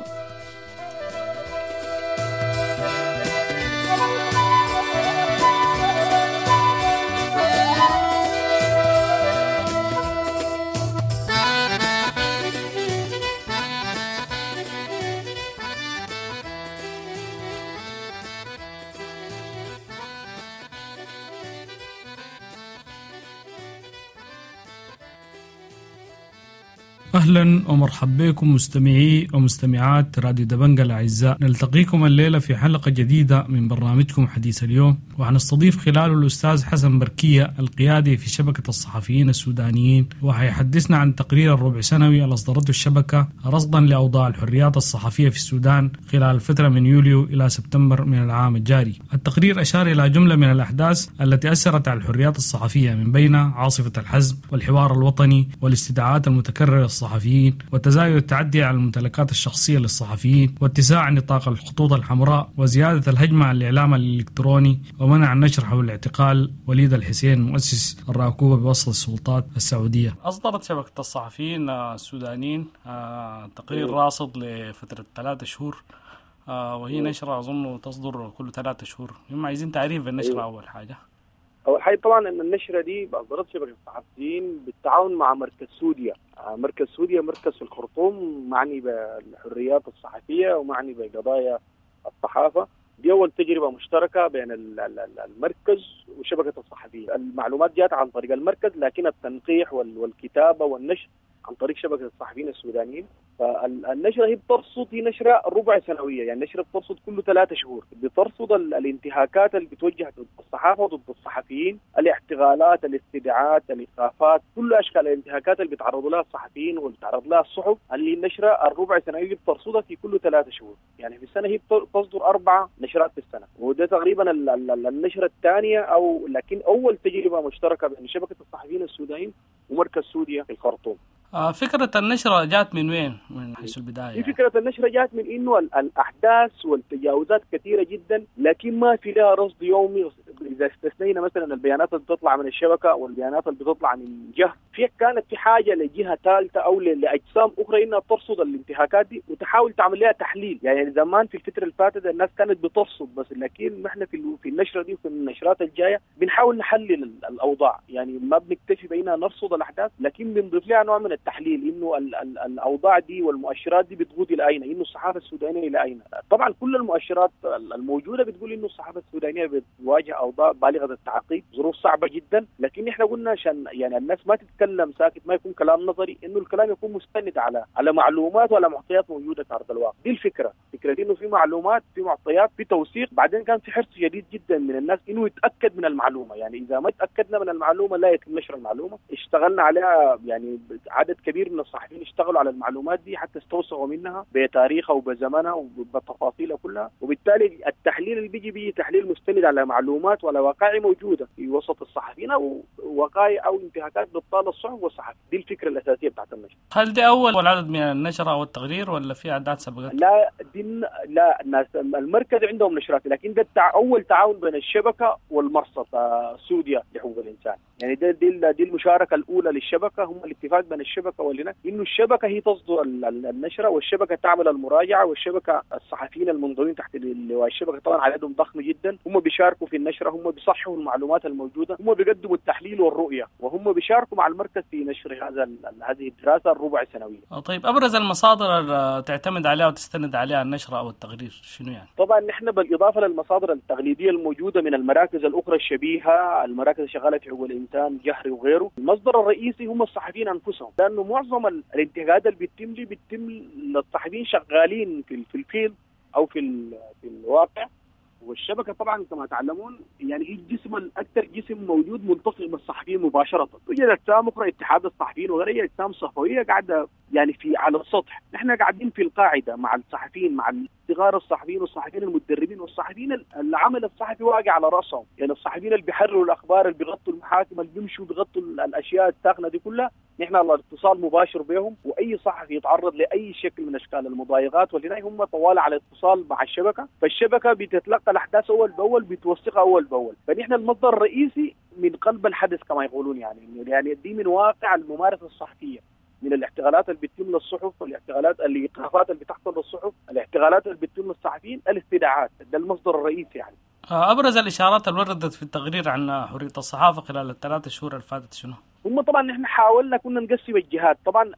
أهلا ومرحبا بكم مستمعي ومستمعات راديو دبنجا الأعزاء. نلتقيكم الليلة في حلقة جديدة من برنامجكم حديث اليوم، وحنستضيف خلاله الأستاذ حسن بركية القيادي في شبكة الصحفيين السودانيين، وحيحدثنا عن تقرير الربع سنوي اللي أصدرته الشبكة رصدا لأوضاع الحريات الصحفية في السودان خلال الفترة من يوليو إلى سبتمبر من العام الجاري. التقرير أشار إلى جملة من الأحداث التي أثرت على الحريات الصحفية، من بينها عاصفة الحزم والحوار الوطني والاستدعاءات المتكررة للصحفيين وتزايد التعدي على الممتلكات الشخصية للصحفيين واتساع نطاق الخطوط الحمراء وزيادة الهجمة على الإعلام الإلكتروني ومنع النشر حول اعتقال وليد الحسين مؤسس الراكوبة بوسط السلطات السعودية. أصدرت شبكة الصحفيين السودانيين تقرير راصد لفترة ثلاثة شهور، وهي نشرة أظن تصدر كل ثلاثة شهور. هم عايزين تعريف بالنشرة. أول حاجة أول حاجة طبعا أن النشرة دي أصدرت شبكة الصحفيين بالتعاون مع مركز سوديا. مركز سوديا مركز في الخرطوم معني بالحريات الصحفية ومعني بقضايا الصحافة. دي أول تجربة مشتركة بين المركز وشبكة الصحفيين. المعلومات جاءت عن طريق المركز، لكن التنقيح والكتابة والنشر عن طريق شبكة الصحفيين السودانيين. فالنشرة هي بترصد، هي نشرة ربع سنوية، يعني نشرة بترصد كل ثلاثة شهور، بترصد الانتهاكات اللي بتوجه ضد الصحافة وضد الصحفيين، الاعتقالات، الاستدعاءات، الإيقافات، كل أشكال الانتهاكات اللي بيتعرضوا لها الصحفيين واللي بيتعرض لها الصحف، اللي النشرة الربع سنوية بترصدها في كل ثلاثة شهور. يعني في السنة هي تصدر أربع نشرات في السنة، وده تقريبا النشرة الثانية أو لكن أول تجربة مشتركة بين شبكة الصحفيين السودانيين ومركز سوديا في الخرطوم. آه فكرة النشرة جات من وين؟ من حيث البداية يعني. فكرة النشرة جات من إنه الأحداث والتجاوزات كثيرة جدا، لكن ما في لها رصد يومي. إذا استثنينا مثلا البيانات اللي بتطلع من الشبكة والبيانات اللي بتطلع من جهة، في كانت في حاجة لجهة ثالثة أو لأجسام أخرى إنها ترصد الانتهاكات دي وتحاول تعمل لها تحليل. يعني زمان في الفترة اللي فاتت الناس كانت بترصد بس، لكن نحن في في النشرة دي وفي النشرات الجاية بنحاول نحلل الأوضاع. يعني ما بنكتفي بأننا نرصد الأحداث، لكن بنضيف لها نوع من التحليل، إنه ال ال الأوضاع دي والمؤشرات دي بتقود إلى أين، إنه الصحافة السودانية إلى أين. طبعا كل المؤشرات الموجودة بتقول إنه الصحافة السودانية بتواجه أوضاع بالغة التعقيد، ظروف صعبة جدا. لكن إحنا قلنا عشان يعني الناس ما تتكلم ساكت، ما يكون كلام نظري، إنه الكلام يكون مستند على على معلومات وعلى معطيات موجودة في أرض الواقع. دي الفكرة، فكرة إنه في معلومات، في معطيات، في توثيق. بعدين كان في حرص شديد جدا من الناس إنه يتأكد من المعلومة. يعني إذا ما تأكدنا من المعلومة لا يتم نشر المعلومة. اشتغلنا عليها، يعني عدد كبير من الصحفيين اشتغلوا على المعلومات دي حتى استوثقوا منها بتاريخها وبزمنها وبتفاصيلها كلها. وبالتالي التحليل اللي بيجي بيه تحليل مستند على معلومات وعلى وقائع موجودة في وسط الصحفيين أو وقائع أو انتهاكات بتطال الصحف والصحف. دي الفكرة الأساسية بتاعت النشر. هل دي أول عدد من النشر أو التقرير ولا في أعداد سبقت؟ لا دي لا الناس المركز عندهم نشرات، لكن ده التع... أول تعاون بين الشبكة والمرصد سوديا لحقوق الإنسان. يعني ده دي, دي المشاركة الأولى للشبكة، هم الاتفاق بين الشبكة والهنا إنه الشبكة هي تصدر النشرة والشبكة تعمل المراجعة، والشبكة الصحفيين المنضوين تحت اللواء الشبكة طبعا عددهم ضخم جدا، هم بيشاركوا في النشرة، هم بيصححوا المعلومات الموجودة، هم بيقدموا التحليل والرؤية، وهم بيشاركوا مع المركز في نشر هذا هذه الدراسة الربع سنوية. طيب أبرز المصادر اللي تعتمد عليها وتستند عليها النشرة أو التقرير شنو يعني؟ طبعا نحن بالإضافة للمصادر التقليدية الموجودة من المراكز الأخرى الشبيهة، المراكز الشغالة في حقوق الإنسان، جهري وغيره، المصدر الرئيسي هم الصحفيين أنفسهم، لأنه معظم الانتهاكات اللي بتتم لي بتتم للصحفيين شغالين في في الفيلد أو في في الواقع. والشبكة طبعا كما تعلمون يعني هي الجسم الأكثر جسم موجود ملتصق بالصحفيين مباشرة. توجد أجسام أخرى، اتحاد الصحفيين وغيرها، أجسام صحفية قاعدة يعني في على السطح. نحن قاعدين في القاعدة مع الصحفيين، مع صغار الصحفيين والصحفيين المدربين والصحفيين العمل الصحفي واقع على رأسهم. يعني الصحفيين اللي بيحرروا الأخبار، اللي بيغطوا المحاكم، اللي بيمشوا بيغطوا الأشياء الساخنة دي كلها، نحن الاتصال مباشر بهم، واي صحفي يتعرض لاي شكل من اشكال المضايقات والهناي هم طوال على اتصال مع الشبكه، فالشبكه بتتلقى الاحداث اول باول، بتوثقها اول باول. فنحن المصدر الرئيسي من قلب الحدث كما يقولون، يعني يعني دي من واقع الممارسه الصحفيه، من الاحتغالات اللي بتتم للصحف، والاحتغالات الايقافات اللي بتحصل للصحف، الاحتغالات اللي بتتم للصحفيين، الاستدعاءات، ده المصدر الرئيسي يعني. ابرز الاشارات اللي وردت في التقرير عن حريه الصحافه خلال الثلاث شهور اللي فاتت شنو؟ هم طبعا نحن حاولنا كنا نقسم الجهات، طبعا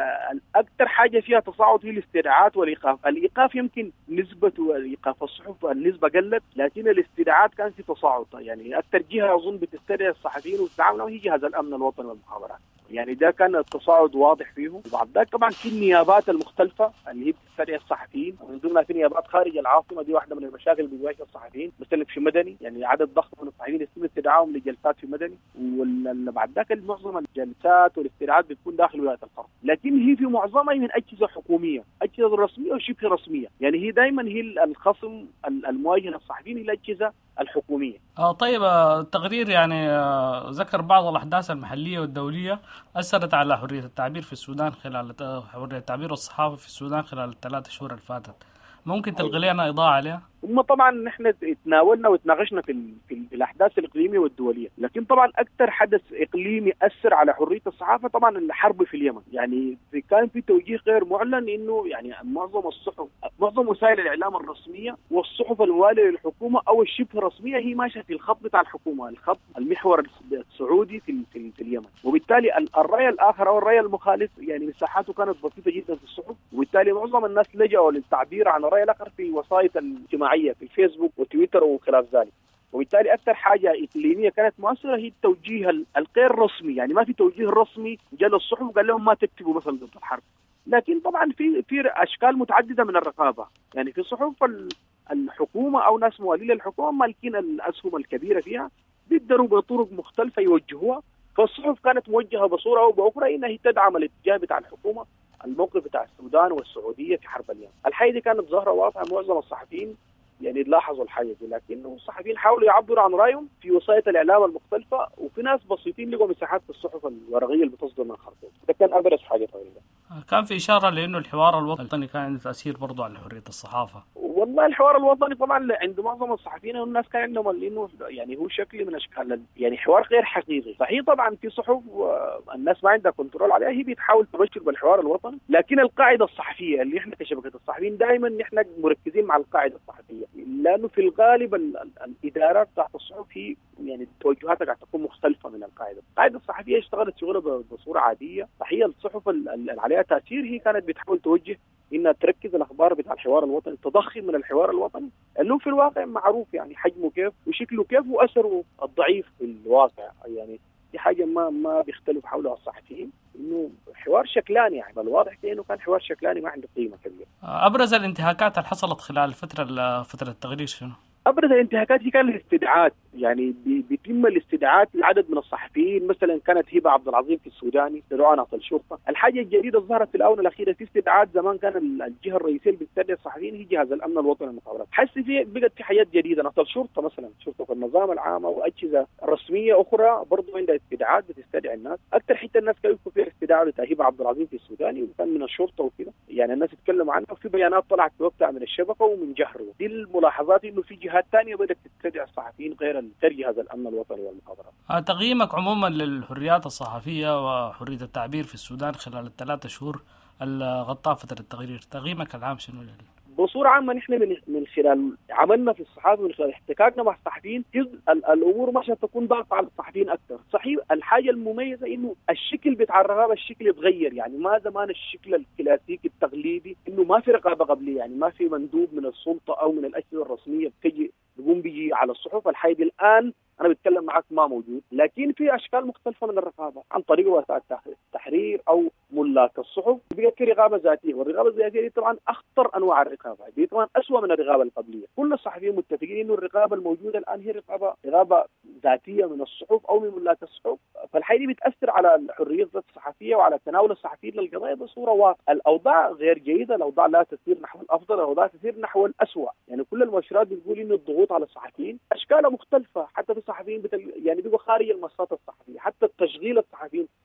الاكثر حاجه فيها تصاعد هي الاستدعاءات والايقاف، الايقاف يمكن نسبه ايقاف الصحف النسبه قلت، لكن الاستدعاءات كان في تصاعد، يعني اكثر جهه اظن بتستدعي الصحفيين وتتعامل هي جهاز الامن الوطني والمخابرات، يعني ده كان التصاعد واضح فيهم. وبعد ذلك طبعا في النيابات المختلفه اللي هي بتستدعي الصحفيين، ومن ضمنها في نيابات خارج العاصمه، دي واحده من المشاكل اللي بيواجهها الصحفيين، مثلا في مدني يعني عدد ضخم من الصحفيين يتم استدعائهم لجلسات في مدني، وبعد ذاك معظم الجلسات والاستدعاءات بتكون داخل ولايه القرى، لكن هي في معظمها من اجهزه حكوميه، اجهزه رسميه وشبه رسميه، يعني هي دائما هي الخصم المواجه للصحفيين هي الاجهزه الحكوميه. اه طيب، التقرير يعني آه ذكر بعض الاحداث المحليه والدوليه اثرت على حريه التعبير في السودان خلال حريه التعبير والصحافه في السودان خلال الثلاث شهور اللي فاتت، ممكن تلغي لنا اضاءه عليها؟ هم طبعا نحن تناولنا وتناقشنا في, في, في الاحداث الاقليميه والدوليه، لكن طبعا اكثر حدث اقليمي اثر على حريه الصحافه طبعا الحرب في اليمن، يعني كان في توجيه غير معلن انه يعني معظم الصحف، معظم وسائل الاعلام الرسميه والصحف المواليه للحكومه او الشبه رسميه هي ماشيه في الخط بتاع الحكومه، الخط المحور السعودي في, في, في اليمن، وبالتالي الراي الاخر او الراي المخالف يعني مساحاته كانت بسيطه جدا في الصحف، وبالتالي معظم الناس لجأوا للتعبير عن الراي الاخر في وسائط الاجتماعيه في الفيسبوك وتويتر وخلاف ذلك، وبالتالي اكثر حاجه اقليميه كانت مؤثره هي التوجيه الغير رسمي، يعني ما في توجيه رسمي جاء للصحف وقال لهم ما تكتبوا مثلا ضد الحرب، لكن طبعا في في اشكال متعدده من الرقابه، يعني في صحف الحكومه او ناس موالين للحكومه مالكين الاسهم الكبيره فيها بيقدروا بطرق مختلفه يوجهوها، فالصحف كانت موجهه بصوره او باخرى انها تدعم الاتجاه بتاع الحكومه، الموقف بتاع السودان والسعوديه في حرب اليمن. الحقيقه دي كانت ظاهره واضحه، معظم الصحفيين يعني لاحظوا الحاجه دي، لكنه الصحفيين حاولوا يعبروا عن رايهم في وسائل الاعلام المختلفه، وفي ناس بسيطين لقوا مساحات في الصحف الورقيه اللي بتصدر من الخرطوم، ده كان ابرز حاجه طويله. كان في اشاره لانه الحوار الوطني كان عنده تاثير برضه على حريه الصحافه. والله الحوار الوطني طبعا عند معظم الصحفيين والناس كان عندهم لانه يعني هو شكل من اشكال يعني حوار غير حقيقي، صحيح طبعا في صحف الناس ما عندها كنترول عليها هي بتحاول تبشر بالحوار الوطني، لكن القاعده الصحفيه اللي احنا كشبكه الصحفيين دائما نحن مركزين مع القاعده الصحفيه، لانه في الغالب ال ال الادارات تحت الصحف هي يعني توجهاتها قاعده تكون مختلفه من القاعده، القاعده الصحفيه اشتغلت شغلها بصوره عاديه، صحيح الصحف اللي عليها تاثير هي كانت بتحاول توجه انها تركز الاخبار بتاع الحوار الوطني، تضخم من الحوار الوطني انه في الواقع معروف يعني حجمه كيف وشكله كيف واثره الضعيف في الواقع، يعني دي حاجه ما ما بيختلف حولها الصحفيين، انه حوار شكلاني يعني الواضح انه كان حوار شكلاني ما عنده قيمه كبيره. ابرز الانتهاكات اللي حصلت خلال الفتره فتره التغرير شنو؟ ابرز الانتهاكات هي كان الاستدعاءات، يعني بيتم الاستدعاءات لعدد من الصحفيين، مثلا كانت هبه عبد العظيم في السوداني استدعاء ناقل الشرطه، الحاجه الجديده ظهرت في الاونه الاخيره في استدعاءات، زمان كان الجهه الرئيسيه اللي بتستدعي الصحفيين هي جهاز الامن الوطني للمخابرات، حس في بقت في حاجات جديده، ناقل الشرطه مثلا شرطه النظام العام واجهزه رسميه اخرى برضه عندها استدعاءات بتستدعي الناس، اكثر حته الناس كانوا يكتبوا فيها استدعاء بتاع هبه عبد العظيم في السوداني وكان من الشرطه وكده، يعني الناس تتكلم عنها وفي بيانات طلعت في وقتها من الشبكه ومن جهره، دي الملاحظات انه في جهات ثانيه بدات تستدعي الصحفيين غير جهاز الامن الوطني والمخابرات. تقييمك عموما للحريات الصحفيه وحريه التعبير في السودان خلال الثلاث شهور اللي غطاها فتره التغرير، تقييمك العام شنو؟ بصوره عامه نحن من من خلال عملنا في الصحافه من خلال احتكاكنا مع الصحفيين الامور ماشيه تكون ضاغطه على الصحفيين اكثر، صحيح الحاجه المميزه انه الشكل بتاع الرقابه الشكل يتغير، يعني ما زمان الشكل الكلاسيكي التقليدي انه ما في رقابه قبليه، يعني ما في مندوب من السلطه او من الاجهزه الرسميه بتجي يقوم بيجي على الصحف، الحاجه الان انا بتكلم معك ما موجود، لكن في اشكال مختلفه من الرقابه عن طريق وسائل التحرير او ملاك الصحف، بقت في رقابه ذاتيه، والرقابه الذاتيه دي طبعا اخطر انواع الرقابه، دي طبعا اسوء من الرقابه القبليه، كل الصحفيين متفقين انه الرقابه الموجوده الان هي رقابه رقابه ذاتيه من الصحف او من ملاك الصحف، فالحاجه دي بتاثر على الحريه الصحفيه وعلى تناول الصحفيين للقضايا بصوره واضحه، الاوضاع غير جيده، الاوضاع لا تسير نحو الافضل، الاوضاع تسير نحو الاسوء، يعني كل المؤشرات بتقول انه الضغوط على الصحفيين اشكالها مختلفه، حتى في الصحفيين بتل... يعني بيبقوا خارج المنصات الصحفيه، حتى التشغيل الصحفيين او تعيين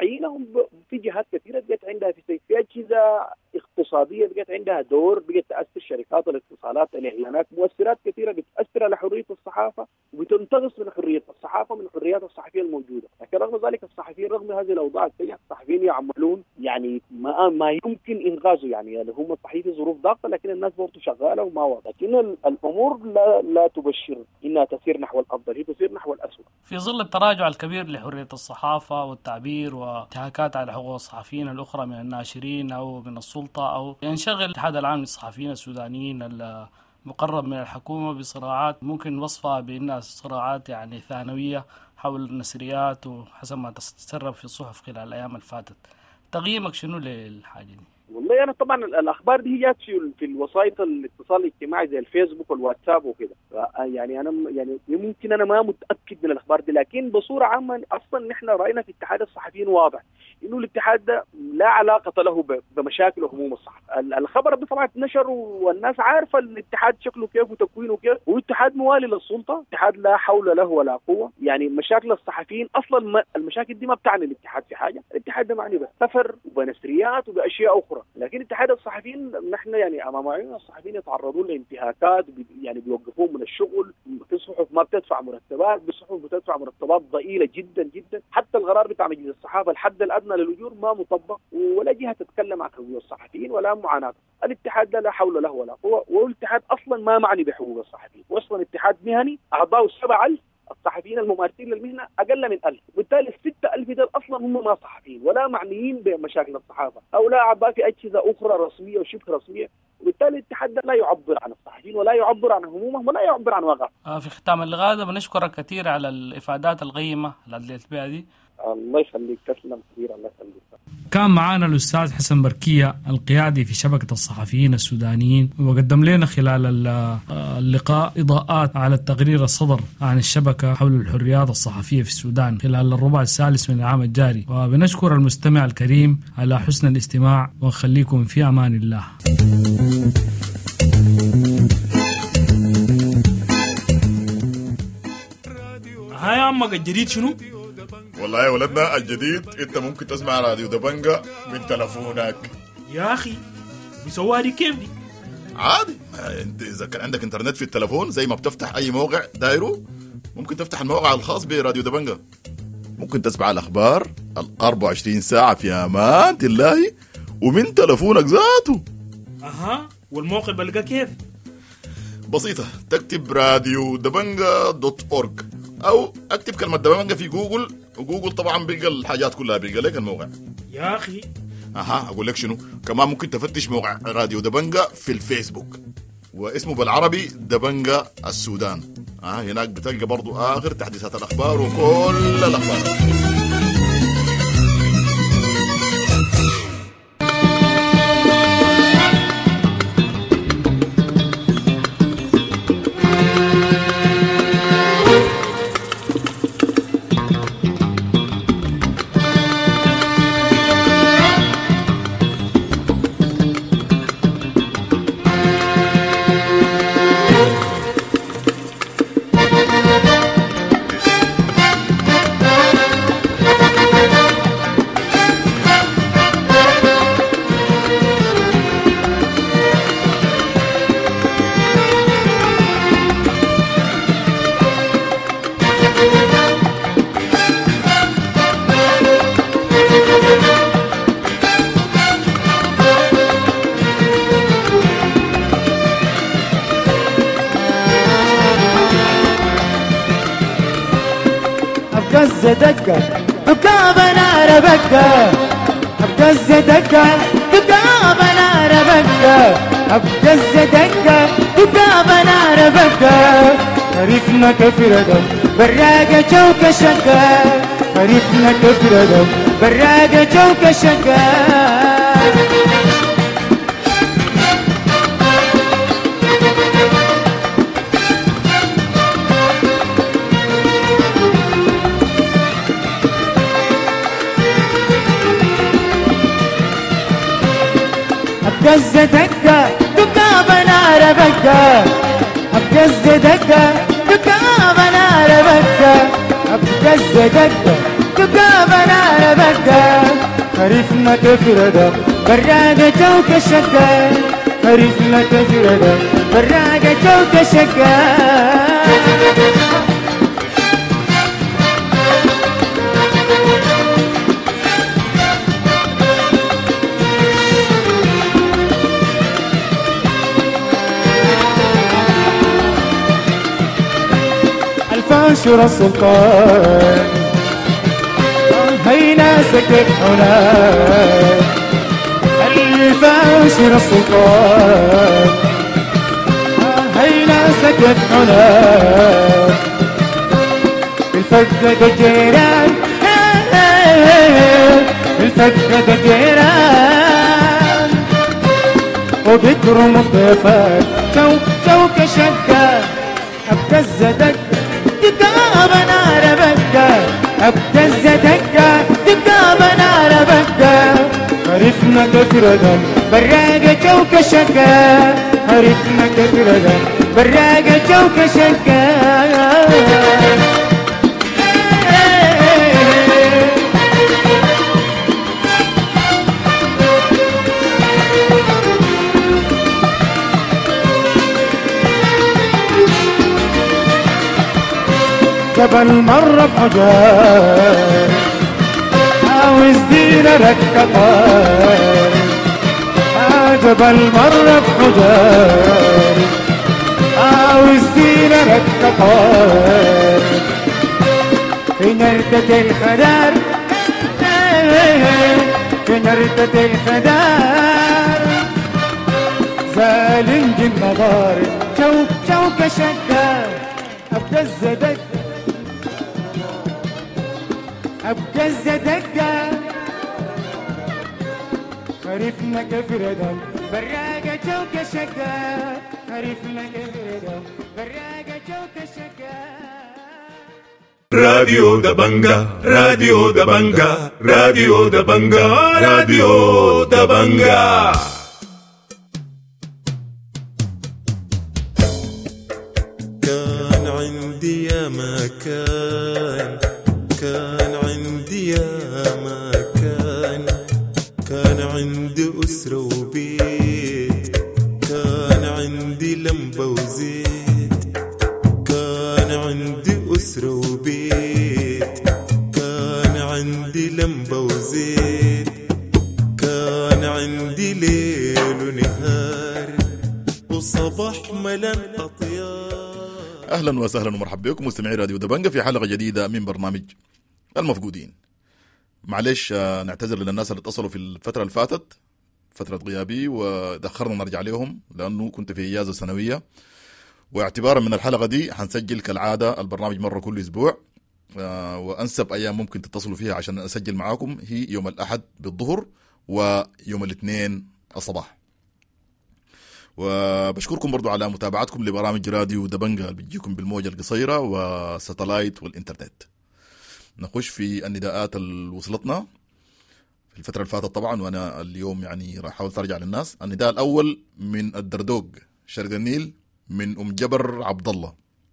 تعيينهم في جهات كثيرة بقت عندها في في أجهزة اقتصادية بقت عندها دور، بقت تأثر شركات الاتصالات، الإعلانات، مؤثرات كثيرة بتأثر على حرية الصحافة وبتنتقص من حرية الصحافة من حريات الصحفية الموجودة. لكن رغم ذلك الصحفيين رغم هذه الأوضاع السيئة الصحفيين يعملون يعني ما ما يمكن إنغازه، يعني هم صحيح في ظروف ضاغطة لكن الناس برضو شغالة وما واضح، لكن الأمور لا لا تبشر إنها تسير نحو الأفضل، هي تسير نحو الأسوأ. في ظل التراجع الكبير لحرية الصحافة والتعبير وانتهاكات على حقوق الصحفيين الأخرى من الناشرين أو من السلطة، أو ينشغل الاتحاد العام للصحفيين السودانيين المقرب من الحكومة بصراعات ممكن وصفها بأنها صراعات يعني ثانوية حول النسريات وحسب ما تسرب في الصحف خلال الأيام الفاتت. تقييمك شنو للحاجة دي؟ والله أنا طبعا الأخبار دي جات في في الوسائط الاتصال الاجتماعي زي الفيسبوك والواتساب وكده، يعني أنا يعني يمكن أنا ما متأكد من الأخبار دي، لكن بصورة عامة أصلا نحن رأينا في اتحاد الصحفيين واضح إنه الاتحاد ده لا علاقة له بمشاكل وهموم الصحافة. الخبر ده طبعا نشر والناس عارفة الاتحاد شكله كيف وتكوينه كيف، واتحاد موالي للسلطة، اتحاد لا حول له ولا قوة. يعني مشاكل الصحفيين أصلا ما المشاكل دي ما بتعني الاتحاد في حاجة، الاتحاد ده معني بسفر وبنسريات وبأشياء أخرى. لكن اتحاد الصحفيين نحن يعني امام عيون الصحفيين يتعرضون لانتهاكات، يعني بيوقفون من الشغل، في صحف ما بتدفع مرتبات، بصحف بتدفع مرتبات ضئيله جدا جدا، حتى القرار بتاع مجلس الصحافه الحد الادنى للاجور ما مطبق، ولا جهه تتكلم عن حقوق الصحفيين ولا معاناه. الاتحاد لا حول له ولا قوه، والاتحاد اصلا ما معني بحقوق الصحفيين، واصلا اتحاد مهني اعضاء سبعة ألف، الصحفيين الممارسين للمهنة أقل من ألف، بالتالي الستة ألف دول أصلا هم ما صحفيين ولا معنيين بمشاكل الصحافة أو لا أعضاء في أجهزة أخرى رسمية وشبه رسمية، وبالتالي الاتحاد لا يعبر عن الصحفيين ولا يعبر عن همومهم ولا يعبر عن واقع. آه في ختام اللقاء ده بنشكرك كثير على الإفادات القيمة اللي أدلت بها دي. الله يخليك، تسلم كثير، الله يخليك. كان معانا الأستاذ حسن بركية القيادي في شبكة الصحفيين السودانيين، وقدم لنا خلال اللقاء إضاءات على التقرير الصدر عن الشبكة حول الحريات الصحفية في السودان خلال الربع الثالث من العام الجاري. وبنشكر المستمع الكريم على حسن الاستماع، ونخليكم في أمان الله. هاي عمك الجديد شنو؟ والله يا ولدنا الجديد انت ممكن تسمع راديو دبنجة من تلفونك. يا اخي بيسووها دي كيف دي؟ عادي، انت اذا كان عندك انترنت في التلفون زي ما بتفتح اي موقع دايره، ممكن تفتح الموقع الخاص براديو دبنجة، ممكن تسمع الاخبار الأربعة وعشرين ساعة في امان الله ومن تلفونك ذاته. اها، والموقع بلقى كيف؟ بسيطة، تكتب راديو دبنجة دوت اورج او اكتب كلمة دبنجة في جوجل، وجوجل طبعا بيلقى الحاجات كلها، بيلقى لك الموقع. يا اخي اها، اقول لك شنو كمان، ممكن تفتش موقع راديو دبنجة في الفيسبوك واسمه بالعربي دبنجة السودان. اه هناك بتلقى برضو اخر تحديثات الاخبار وكل الاخبار. دقة دقة بنار بكة أبجز دقة دقة بنار بكة أبجز دقة دقة بنار بكة عرفنا كفر دم براقة جوك شقة عرفنا كفر دم براقة جوك شقة أبجز دقة دقة بنار بكة أبجز دقة دقة بنار بكة أبقى دقة تبقى بنارة بقى خريفنا تفردة براقة جوك الشقة خريفنا تفردة براقة جوك الشقة الفاشر السلطان هينا سكت هناك الفاشر السلطان هينا سكت هناك الفقد الجيران الفقد الجيران وبكرم الضيفات جو جو كشقة أبقى الزدق تبقى بنارة بقى أبقى الزدق تبقى بنارة بقى عرفنا كثرة براقة جوك شقة عرفنا كثرة براقة جوك شقة جبل مرة بحجار عاوز دينا ركبار جبل مرة بحجار عاوز دينا ركبار في نردة الخدار في نردة الخدار زالن جن نظار شوك شوك شكار أبقى الزدك أبقى الزدقة خريفنا كفردم براقة جوك شقة خريفنا كفردم براقة جوك شقة راديو دبنجا راديو دبنجا راديو دبنجا راديو دبنجا كان عندي يا مكان كان عندي يا مكان كان عندي أسرة وبيت كان عندي لمبة وزيت كان عندي أسرة وبيت كان عندي لمبة وزيت كان عندي ليل ونهار وصباح ملان أطيار. أهلا وسهلا ومرحبا بكم مستمعي راديو دبنجة في حلقة جديدة من برنامج المفقودين. معلش نعتذر للناس اللي اتصلوا في الفترة اللي فاتت فترة غيابي ودخرنا نرجع لهم لأنه كنت في إجازة سنوية، واعتبارا من الحلقة دي حنسجل كالعادة البرنامج مرة كل أسبوع، وأنسب أيام ممكن تتصلوا فيها عشان أسجل معاكم هي يوم الأحد بالظهر ويوم الاثنين الصباح. وبشكركم برضو على متابعتكم لبرامج راديو دبنجة اللي بتجيكم بالموجة القصيرة والساتلايت والإنترنت. نخش في النداءات اللي وصلتنا في الفترة اللي فاتت طبعا، وأنا اليوم يعني راح أحاول أرجع للناس. النداء الأول من الدردوق شرق النيل من أم جبر عبد الله،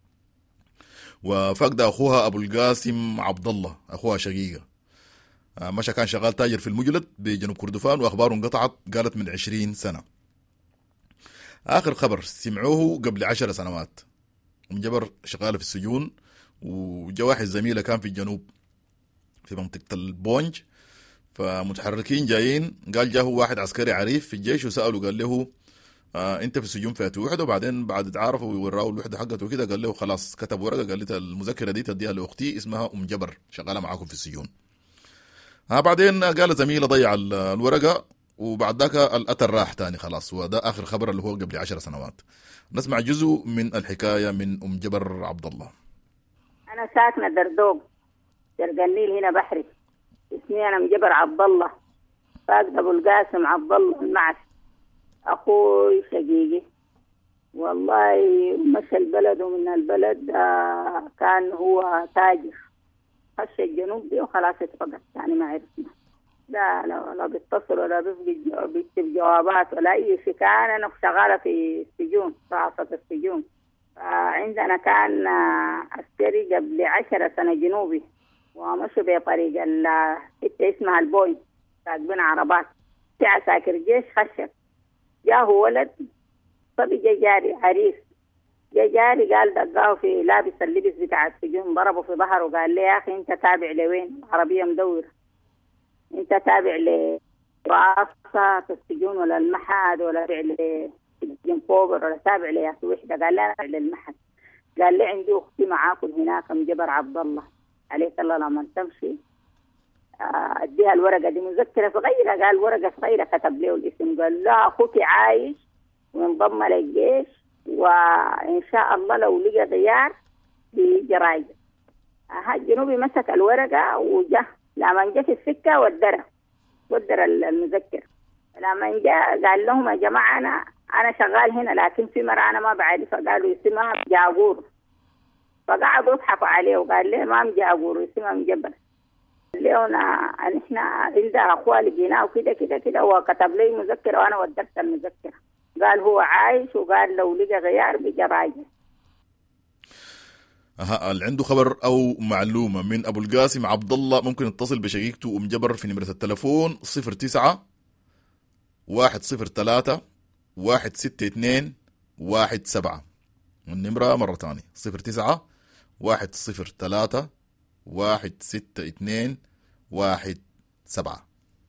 وفقد أخوها أبو القاسم عبد الله أخوها شقيقة، مشى كان شغال تاجر في المجلد بجنوب كردفان وأخباره انقطعت قالت من عشرين سنة. آخر خبر سمعوه قبل عشر سنوات. أم جبر شغالة في السجون، وجا واحد زميلة كان في الجنوب في منطقة البونج، فمتحركين جايين قال جاءه واحد عسكري عريف في الجيش وسأله قال له آه انت في السجون فيها وحده، وبعدين بعد تعارفوا ووراه الوحده حقته وكده قال له خلاص كتب ورقه قال لي المذكره دي تديها لاختي اسمها ام جبر شغاله معاكم في السجون. ها بعدين قال زميله ضيع الورقه وبعد ذاك الأثر راح تاني خلاص. وده آخر خبر اللي هو قبل عشر سنوات. نسمع جزء من الحكاية من أم جبر عبد الله. أنا ساكنة دردوق شرق النيل هنا بحري، اسمي أنا أم جبر عبد الله، فاقد أبو القاسم عبد الله المعش، أخوي شقيقي. والله مشى البلد، ومن البلد آه كان هو تاجر، خش الجنوب دي وخلاص اتفقد، يعني ما عرفنا. لا لا لا بيتصل ولا بيكتب جوابات ولا أي شيء. كان أنا شغالة في السجون، رئاسة السجون. عندنا كان عسكري قبل عشرة سنة جنوبي ومشوا بطريق الحتة اسمها البوين، راكبين عربات في عساكر جيش خشب. جاه ولد صبي جاري عريس، جاري قال دقاه في لابس اللبس بتاع السجون، ضربه في ظهره وقال لي يا أخي أنت تابع لوين؟ العربية مدورة، أنت تابع لرئاسة السجون ولا المحد ولا تابع لسجن كوبر ولا تابع لياسو وحدة؟ قال لا تابع للمحد. قال لي عندي أختي معاكم هناك من جبر عبد الله، عليك الله لما تمشي أديها الورقة دي مذكرة صغيرة. قال ورقة صغيرة، كتب له الاسم. قال لا أخوك عايش وانضم للجيش وإن شاء الله لو لقى غيار بجرايد. الجنوبي مسك الورقة وجه، لما جه في السكة ودره ودر المذكر. لما جاء قال لهم يا جماعة أنا أنا شغال هنا لكن في مرة أنا ما بعرفها. قالوا اسمها جاغور، فقعدوا يضحكوا عليه وقال ليه ما مجاغور اسمها مجبل. ليونا نحن عندها أخوة لقيناه وكده كده كده، وكتب لي مذكرة وأنا ودرت المذكرة. قال هو عايش وقال لو لقى غيار بيجي راجع. أها، اللي عنده خبر أو معلومة من أبو القاسم عبد الله ممكن يتصل بشقيقته أم جبر في نمرة التلفون صفر تسعة واحد صفر ثلاثة واحد ستة اثنين واحد سبعة. النمرة مرة ثانية صفر تسعة واحد صفر ثلاثة واحد ستة اثنين واحد سبعة.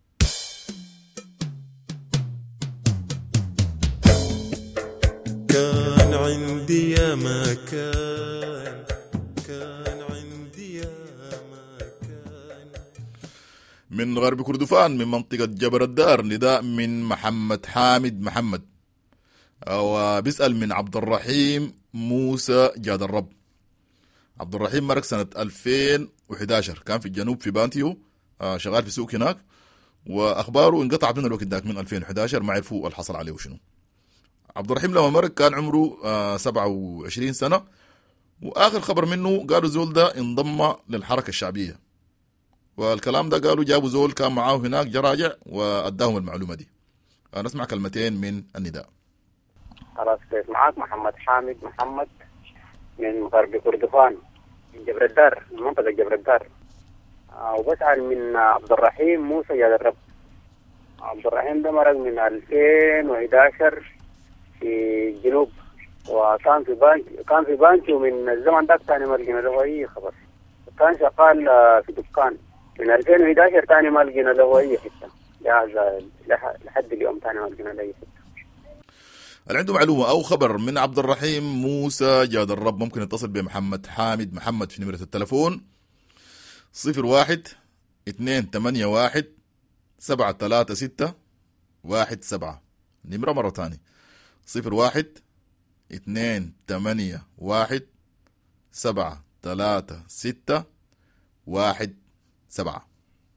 كان عندي يا مكان، كان عندي يا مكان. من غرب كردفان من منطقة جبر الدار نداء من محمد حامد محمد، أو بيسأل من عبد الرحيم موسى جاد الرب. عبد الرحيم مرق سنة ألفين وأحد عشر، كان في الجنوب في بانتيو، آه شغال في سوق هناك، وأخباره انقطعت من الوقت ذاك من ألفين وأحد عشر، ما عرفوا الحصل عليه وشنو. عبد الرحيم لما مرق كان عمره آه سبعة وعشرين سنة، وآخر خبر منه قالوا زول ده انضم للحركة الشعبية، والكلام ده قالوا جابوا زول كان معاه هناك جراجع وأداهم المعلومة دي. آه نسمع كلمتين من النداء. خلاص كيف معاك محمد حامد محمد من غرب كردفان من جبر الدار، من منطقة جبر الدار. آه وبسأل من عبد الرحيم موسى جاد الرب. عبد الرحيم ده مرق من ألفين وأحد عشر في الجنوب، وكان في بانك كان في بانك ومن الزمن ده ثاني ما لقينا له أي خبر. كان شغال في دكان من ألفين وأحد عشر ثاني ما لقينا له أي حتة، لحد اليوم ثاني ما لقينا له أي حتة. اللي عنده معلومة أو خبر من عبد الرحيم موسى جاد الرب ممكن يتصل بمحمد حامد محمد في نمرة التلفون صفر واحد اثنين ثمانية واحد سبعة ثلاثة ستة واحد سبعة. نمرة مرة تاني صفر واحد اثنين ثمانية واحد سبعة ثلاثة ستة واحد سبعة.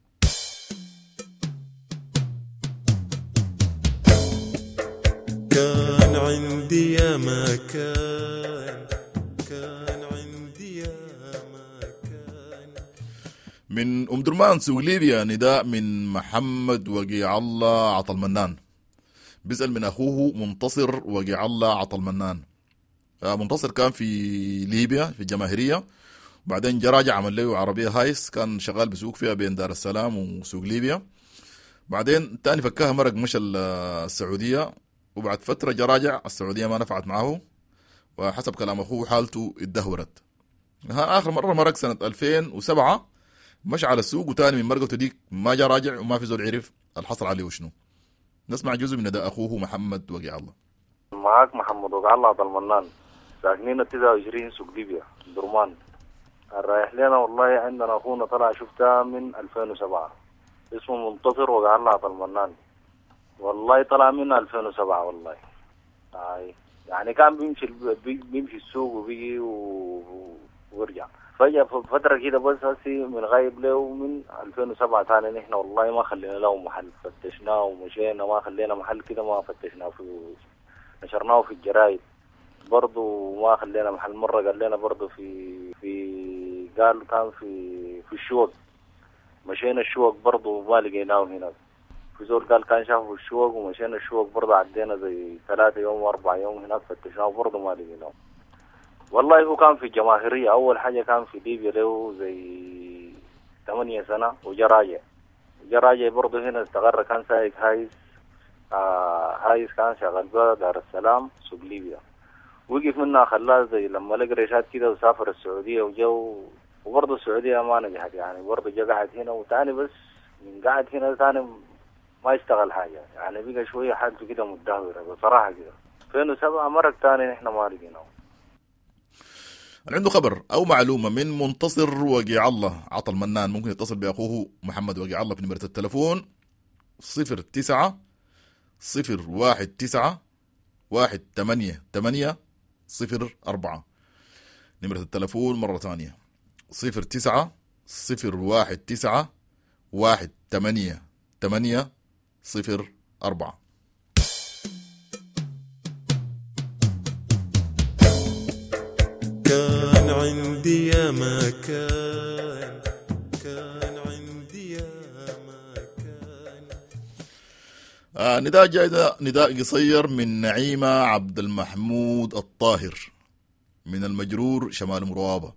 كان عندي يا مكان، كان عندي يا مكان. من أم درمان سوق ليبيا نداء من محمد وقيع الله عطل منان، بيسأل من أخوه منتصر وقيع الله عطل منان. منتصر كان في ليبيا في الجماهيرية، بعدين جا راجع عمل له عربية هايس كان شغال بسوق فيها بين دار السلام وسوق ليبيا، بعدين تاني فكاها مرق مشى السعودية، وبعد فترة جا راجع السعودية ما نفعت معه، وحسب كلام أخوه حالته اتدهورت. ها آخر مرة مرق سنة ألفين وسبعة، مشى على السوق وتاني من مرقته ديك ما جا راجع وما في زول عرف الحصل عليه وشنو. نسمع جزء من نداء أخوه محمد وقيع الله. معاك محمد وقيع الله عطل منان، ساكنين تسعة وعشرين سوق ليبيا درمان. الرايح لنا والله عندنا أخونا طلع شفتها من ألفين وسبعة اسمه منتصر وقيع الله عطل منان، والله طلع من ألفين وسبعة والله. آي. يعني كان بيمشي بيمشي السوق وبيجي ويرجع فجأة فترة كده، بس هسي من غايب له من ألفين وسبعة ثاني. نحن والله ما خلينا له محل، فتشناه ومشينا ما خلينا محل كده، ما فتشناه في نشرناه في الجرايد برضو، ما خلينا محل. مرة قال لنا برضو في في قال كان في في الشوق، مشينا الشوق برضو ما لقيناه هناك. في زول قال كان شافه في الشوق ومشينا الشوق برضو، عدينا زي ثلاثة يوم وأربعة يوم هناك فتشناه برضو ما لقيناه. والله هو كان في الجماهيرية، أول حاجة كان في ليبيا له زي ثمانية سنة وجا راجع جا راجع برضه هنا استقر كان سايق هايس آه هايس كان شغال بها دار السلام سوق ليبيا وقف منها خلاه زي لما لقى ريشات كده وسافر السعودية وجو وبرضه السعودية ما نجحت يعني برضه جا قاعد هنا وتاني بس من قاعد هنا تاني ما يشتغل حاجة يعني بقى شوية حالته كده متدهورة بصراحة كده ألفين وسبعة مرة تاني نحن ما لقيناه. عنده خبر أو معلومة من منتصر وقيع الله عطل منان ممكن يتصل بأخوه محمد وقيع الله في نمرة التلفون صفر تسعة صفر واحد تسعة واحد تمانية تمانية صفر أربعة. نمرة التلفون مرة ثانية صفر تسعة صفر واحد تسعة واحد تمانية تمانية صفر أربعة. كان عندي يا مكان كان عندي يا مكان. آه نداء جاي نداء قصير من نعيمة عبد المحمود الطاهر من المجرور شمال مروابة.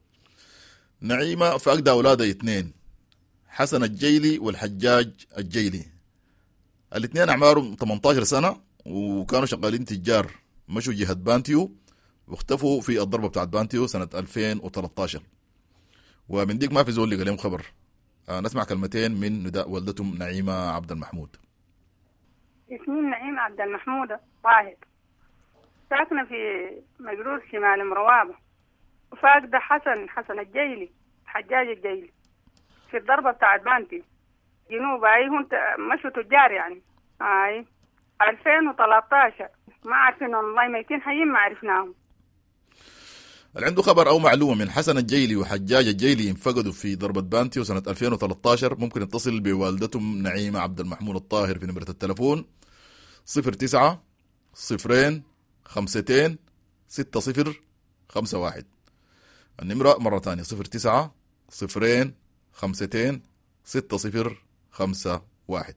نعيمة فأقدى أولادها اثنين حسن الجيلي والحجاج الجيلي الاثنين أعمارهم ثمانية عشر سنة وكانوا شغالين تجار مشوا جهة بانتيو واختفوا في الضربة بتاعت بانتيو سنة ألفين وثلاثة عشر ومن ديك ما في زول لقى لهم خبر. آه نسمع كلمتين من نداء والدتهم نعيمة عبد المحمود. اسمي نعيمة عبد المحمود طاهر ساكنة في مجرور شمال مروابة وفاقدة حسن حسن الجيلي حجاج الجيلي في الضربة بتاعت بانتي جنوب اي هم مشوا تجار يعني اي ألفين وثلاثة عشر ما عارفين والله ميتين حيين ما عرفناهم. اللي عنده خبر أو معلومة من حسن الجيلي وحجاج الجيلي انفقدوا في ضربة بانتيو سنة ألفين وثلاثة عشر ممكن يتصل بوالدتهم نعيمة عبد المحمود الطاهر في نمرة التلفون صفر تسعة صفرين خمستين ستة صفر خمسة واحد. النمرة مرة ثانية صفر تسعة صفرين خمستين ستة صفر خمسة واحد.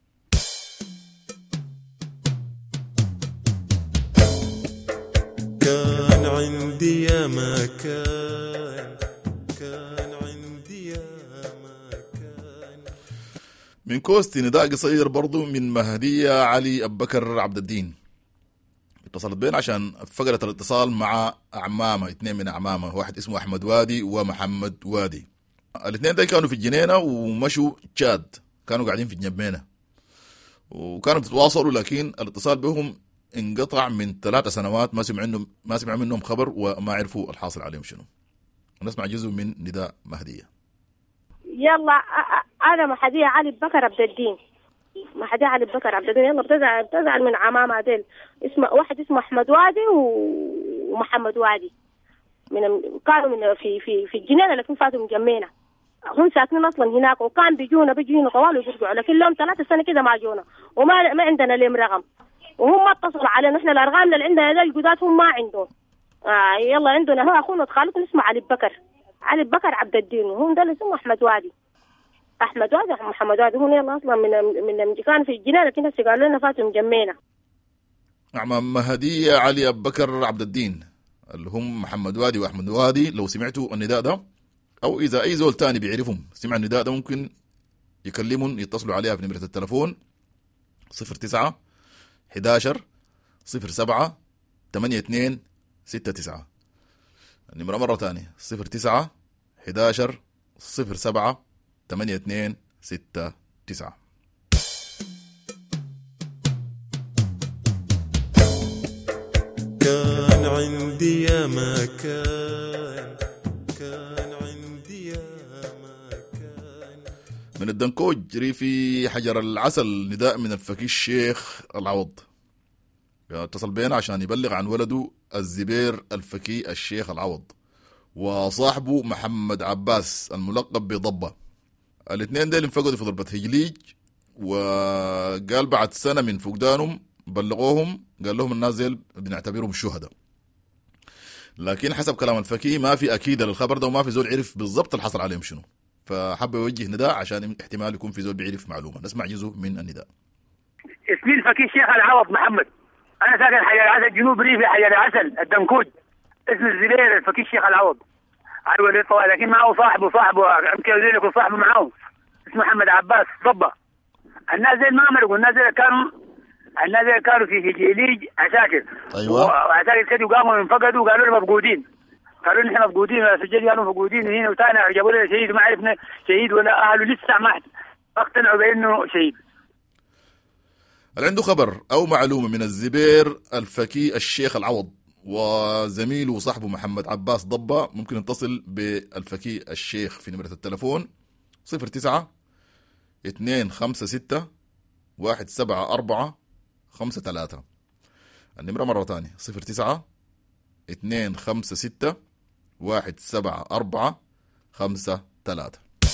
كان عندي يا مكان كان عندي يا مكان. من كوستي نداء قصير برضو من مهدية علي أبو بكر عبد الدين اتصلت بين عشان فقدت الاتصال مع أعمامة اثنين من أعمامة واحد اسمه أحمد وادي ومحمد وادي. الاثنين دي كانوا في الجنينة ومشوا تشاد كانوا قاعدين في جنبينا وكانوا بتتواصلوا لكن الاتصال بهم انقطع من ثلاثة سنوات ما سمع منهم ما سمع منهم خبر وما عرفوا الحاصل عليهم شنو. ونسمع جزء من نداء مهدية. يلا أنا مهدية علي بكر عبد الدين مهدية علي بكر عبد الدين يلا بتزعل بتزعل من عمامة ديل اسمه واحد اسمه أحمد وادي ومحمد وادي من كانوا من في في في الجنينة لكن فاتوا من جمينا هم ساكنين أصلا هناك وكان بيجونا بيجونا طوال ويرجعوا لكن لهم ثلاثة سنة كده ما جونا وما ما عندنا لهم رقم وهم ما اتصلوا علينا احنا الارقام اللي عندنا ذا الجداد هم ما عندهم. آه يلا عندنا هو اخونا خالتنا اسمه علي بكر علي بكر عبد الدين وهم ده اللي اسمه احمد وادي احمد وادي محمد وادي هم يلا اصلا من من كان في الجنينه لكن هسه قالوا لنا فاتوا مجمينا. نعم مهدية علي أبو بكر عبد الدين اللي هم محمد وادي واحمد وادي. لو سمعتوا النداء ده او اذا اي زول تاني بيعرفهم سمع النداء ده ممكن يكلمون يتصلوا عليها في نمرة التلفون صفر تسعة حداشر صفر سبعة تمانية اثنين ستة تسعة. النمرة مرة ثانية صفر تسعة حداشر صفر سبعة تمانية اثنين ستة تسعة. كان عندي يا مكان كان عندي يا مكان. من الدنكوج ريفي حجر العسل نداء من الفقيه الشيخ العوض اتصل بينا عشان يبلغ عن ولده الزبير الفقيه الشيخ العوض وصاحبه محمد عباس الملقب بضبة. الاثنين ديل انفقدوا في ضربة هجليج وقال بعد سنة من فقدانهم بلغوهم قال لهم الناس ديل بنعتبرهم شهداء لكن حسب كلام الفقيه ما في أكيد للخبر ده وما في زول عرف بالضبط اللي حصل عليهم شنو. فحب يوجه نداء عشان احتمال يكون في زول بيعرف معلومة. نسمع جزء من النداء. اسمي الفقيه الشيخ العوض محمد أنا ساكن حي العسل جنوب ريفي حي العسل الدنكوج اسم الزبير الفقيه الشيخ العوض. ايوه وليد طوال، لكن معه صاحبه صاحبه يمكن زي يكون صاحبه معه اسمه محمد عباس ضبه. الناس زي ما مرقوا، الناس زي كانوا الناس زي كانوا في في جيليج عساكر. ايوه وعساكر كده قاموا انفقدوا وقالوا لنا مفقودين، قالوا نحن مفقودين السجل قالوا مفقودين هنا وتاني جابوا لنا شهيد ما عرفنا شهيد ولا اهله لسه ما اقتنعوا بانه شهيد. اللي عنده خبر او معلومه من الزبير الفكي الشيخ العوض وزميله وصاحبه محمد عباس ضبة ممكن يتصل بالفكي الشيخ في نمرة التلفون صفر تسعة اثنين خمسة ستة واحد سبعة أربعة خمسة ثلاثة. النمرة مرة تانية صفر تسعة اثنين خمسة ستة واحد سبعة أربعة خمسة ثلاثة.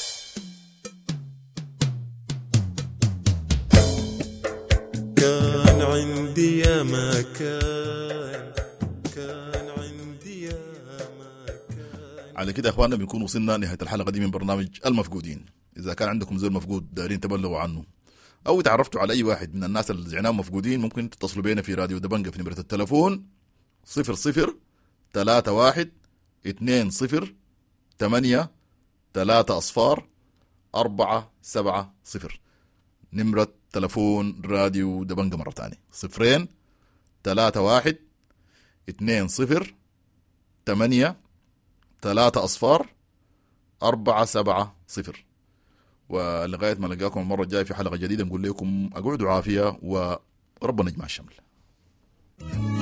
كان عندي يا مكان، كان عندي يا مكان. على كده يا اخواننا بنكون وصلنا نهاية الحلقة دي من برنامج المفقودين. إذا كان عندكم زول مفقود دارين تبلغوا عنه أو تعرفتوا على أي واحد من الناس اللي زعناهم مفقودين ممكن تتصلوا بينا في راديو دبنجة في نمرة التلفون صفر صفر ثلاثة واحد اثنين صفر ثمانية ثلاثة أصفار أربعة سبعة صفر. نمرة تلفون راديو دبنجة مرة تانية صفرين ثلاثة واحد اثنين صفر ثمانية ثلاثة أصفار أربعة سبعة صفر. ولغاية ما لقاكم المرة الجاية في حلقة جديدة نقول لكم أقعدوا عافية وربنا يجمع الشمل.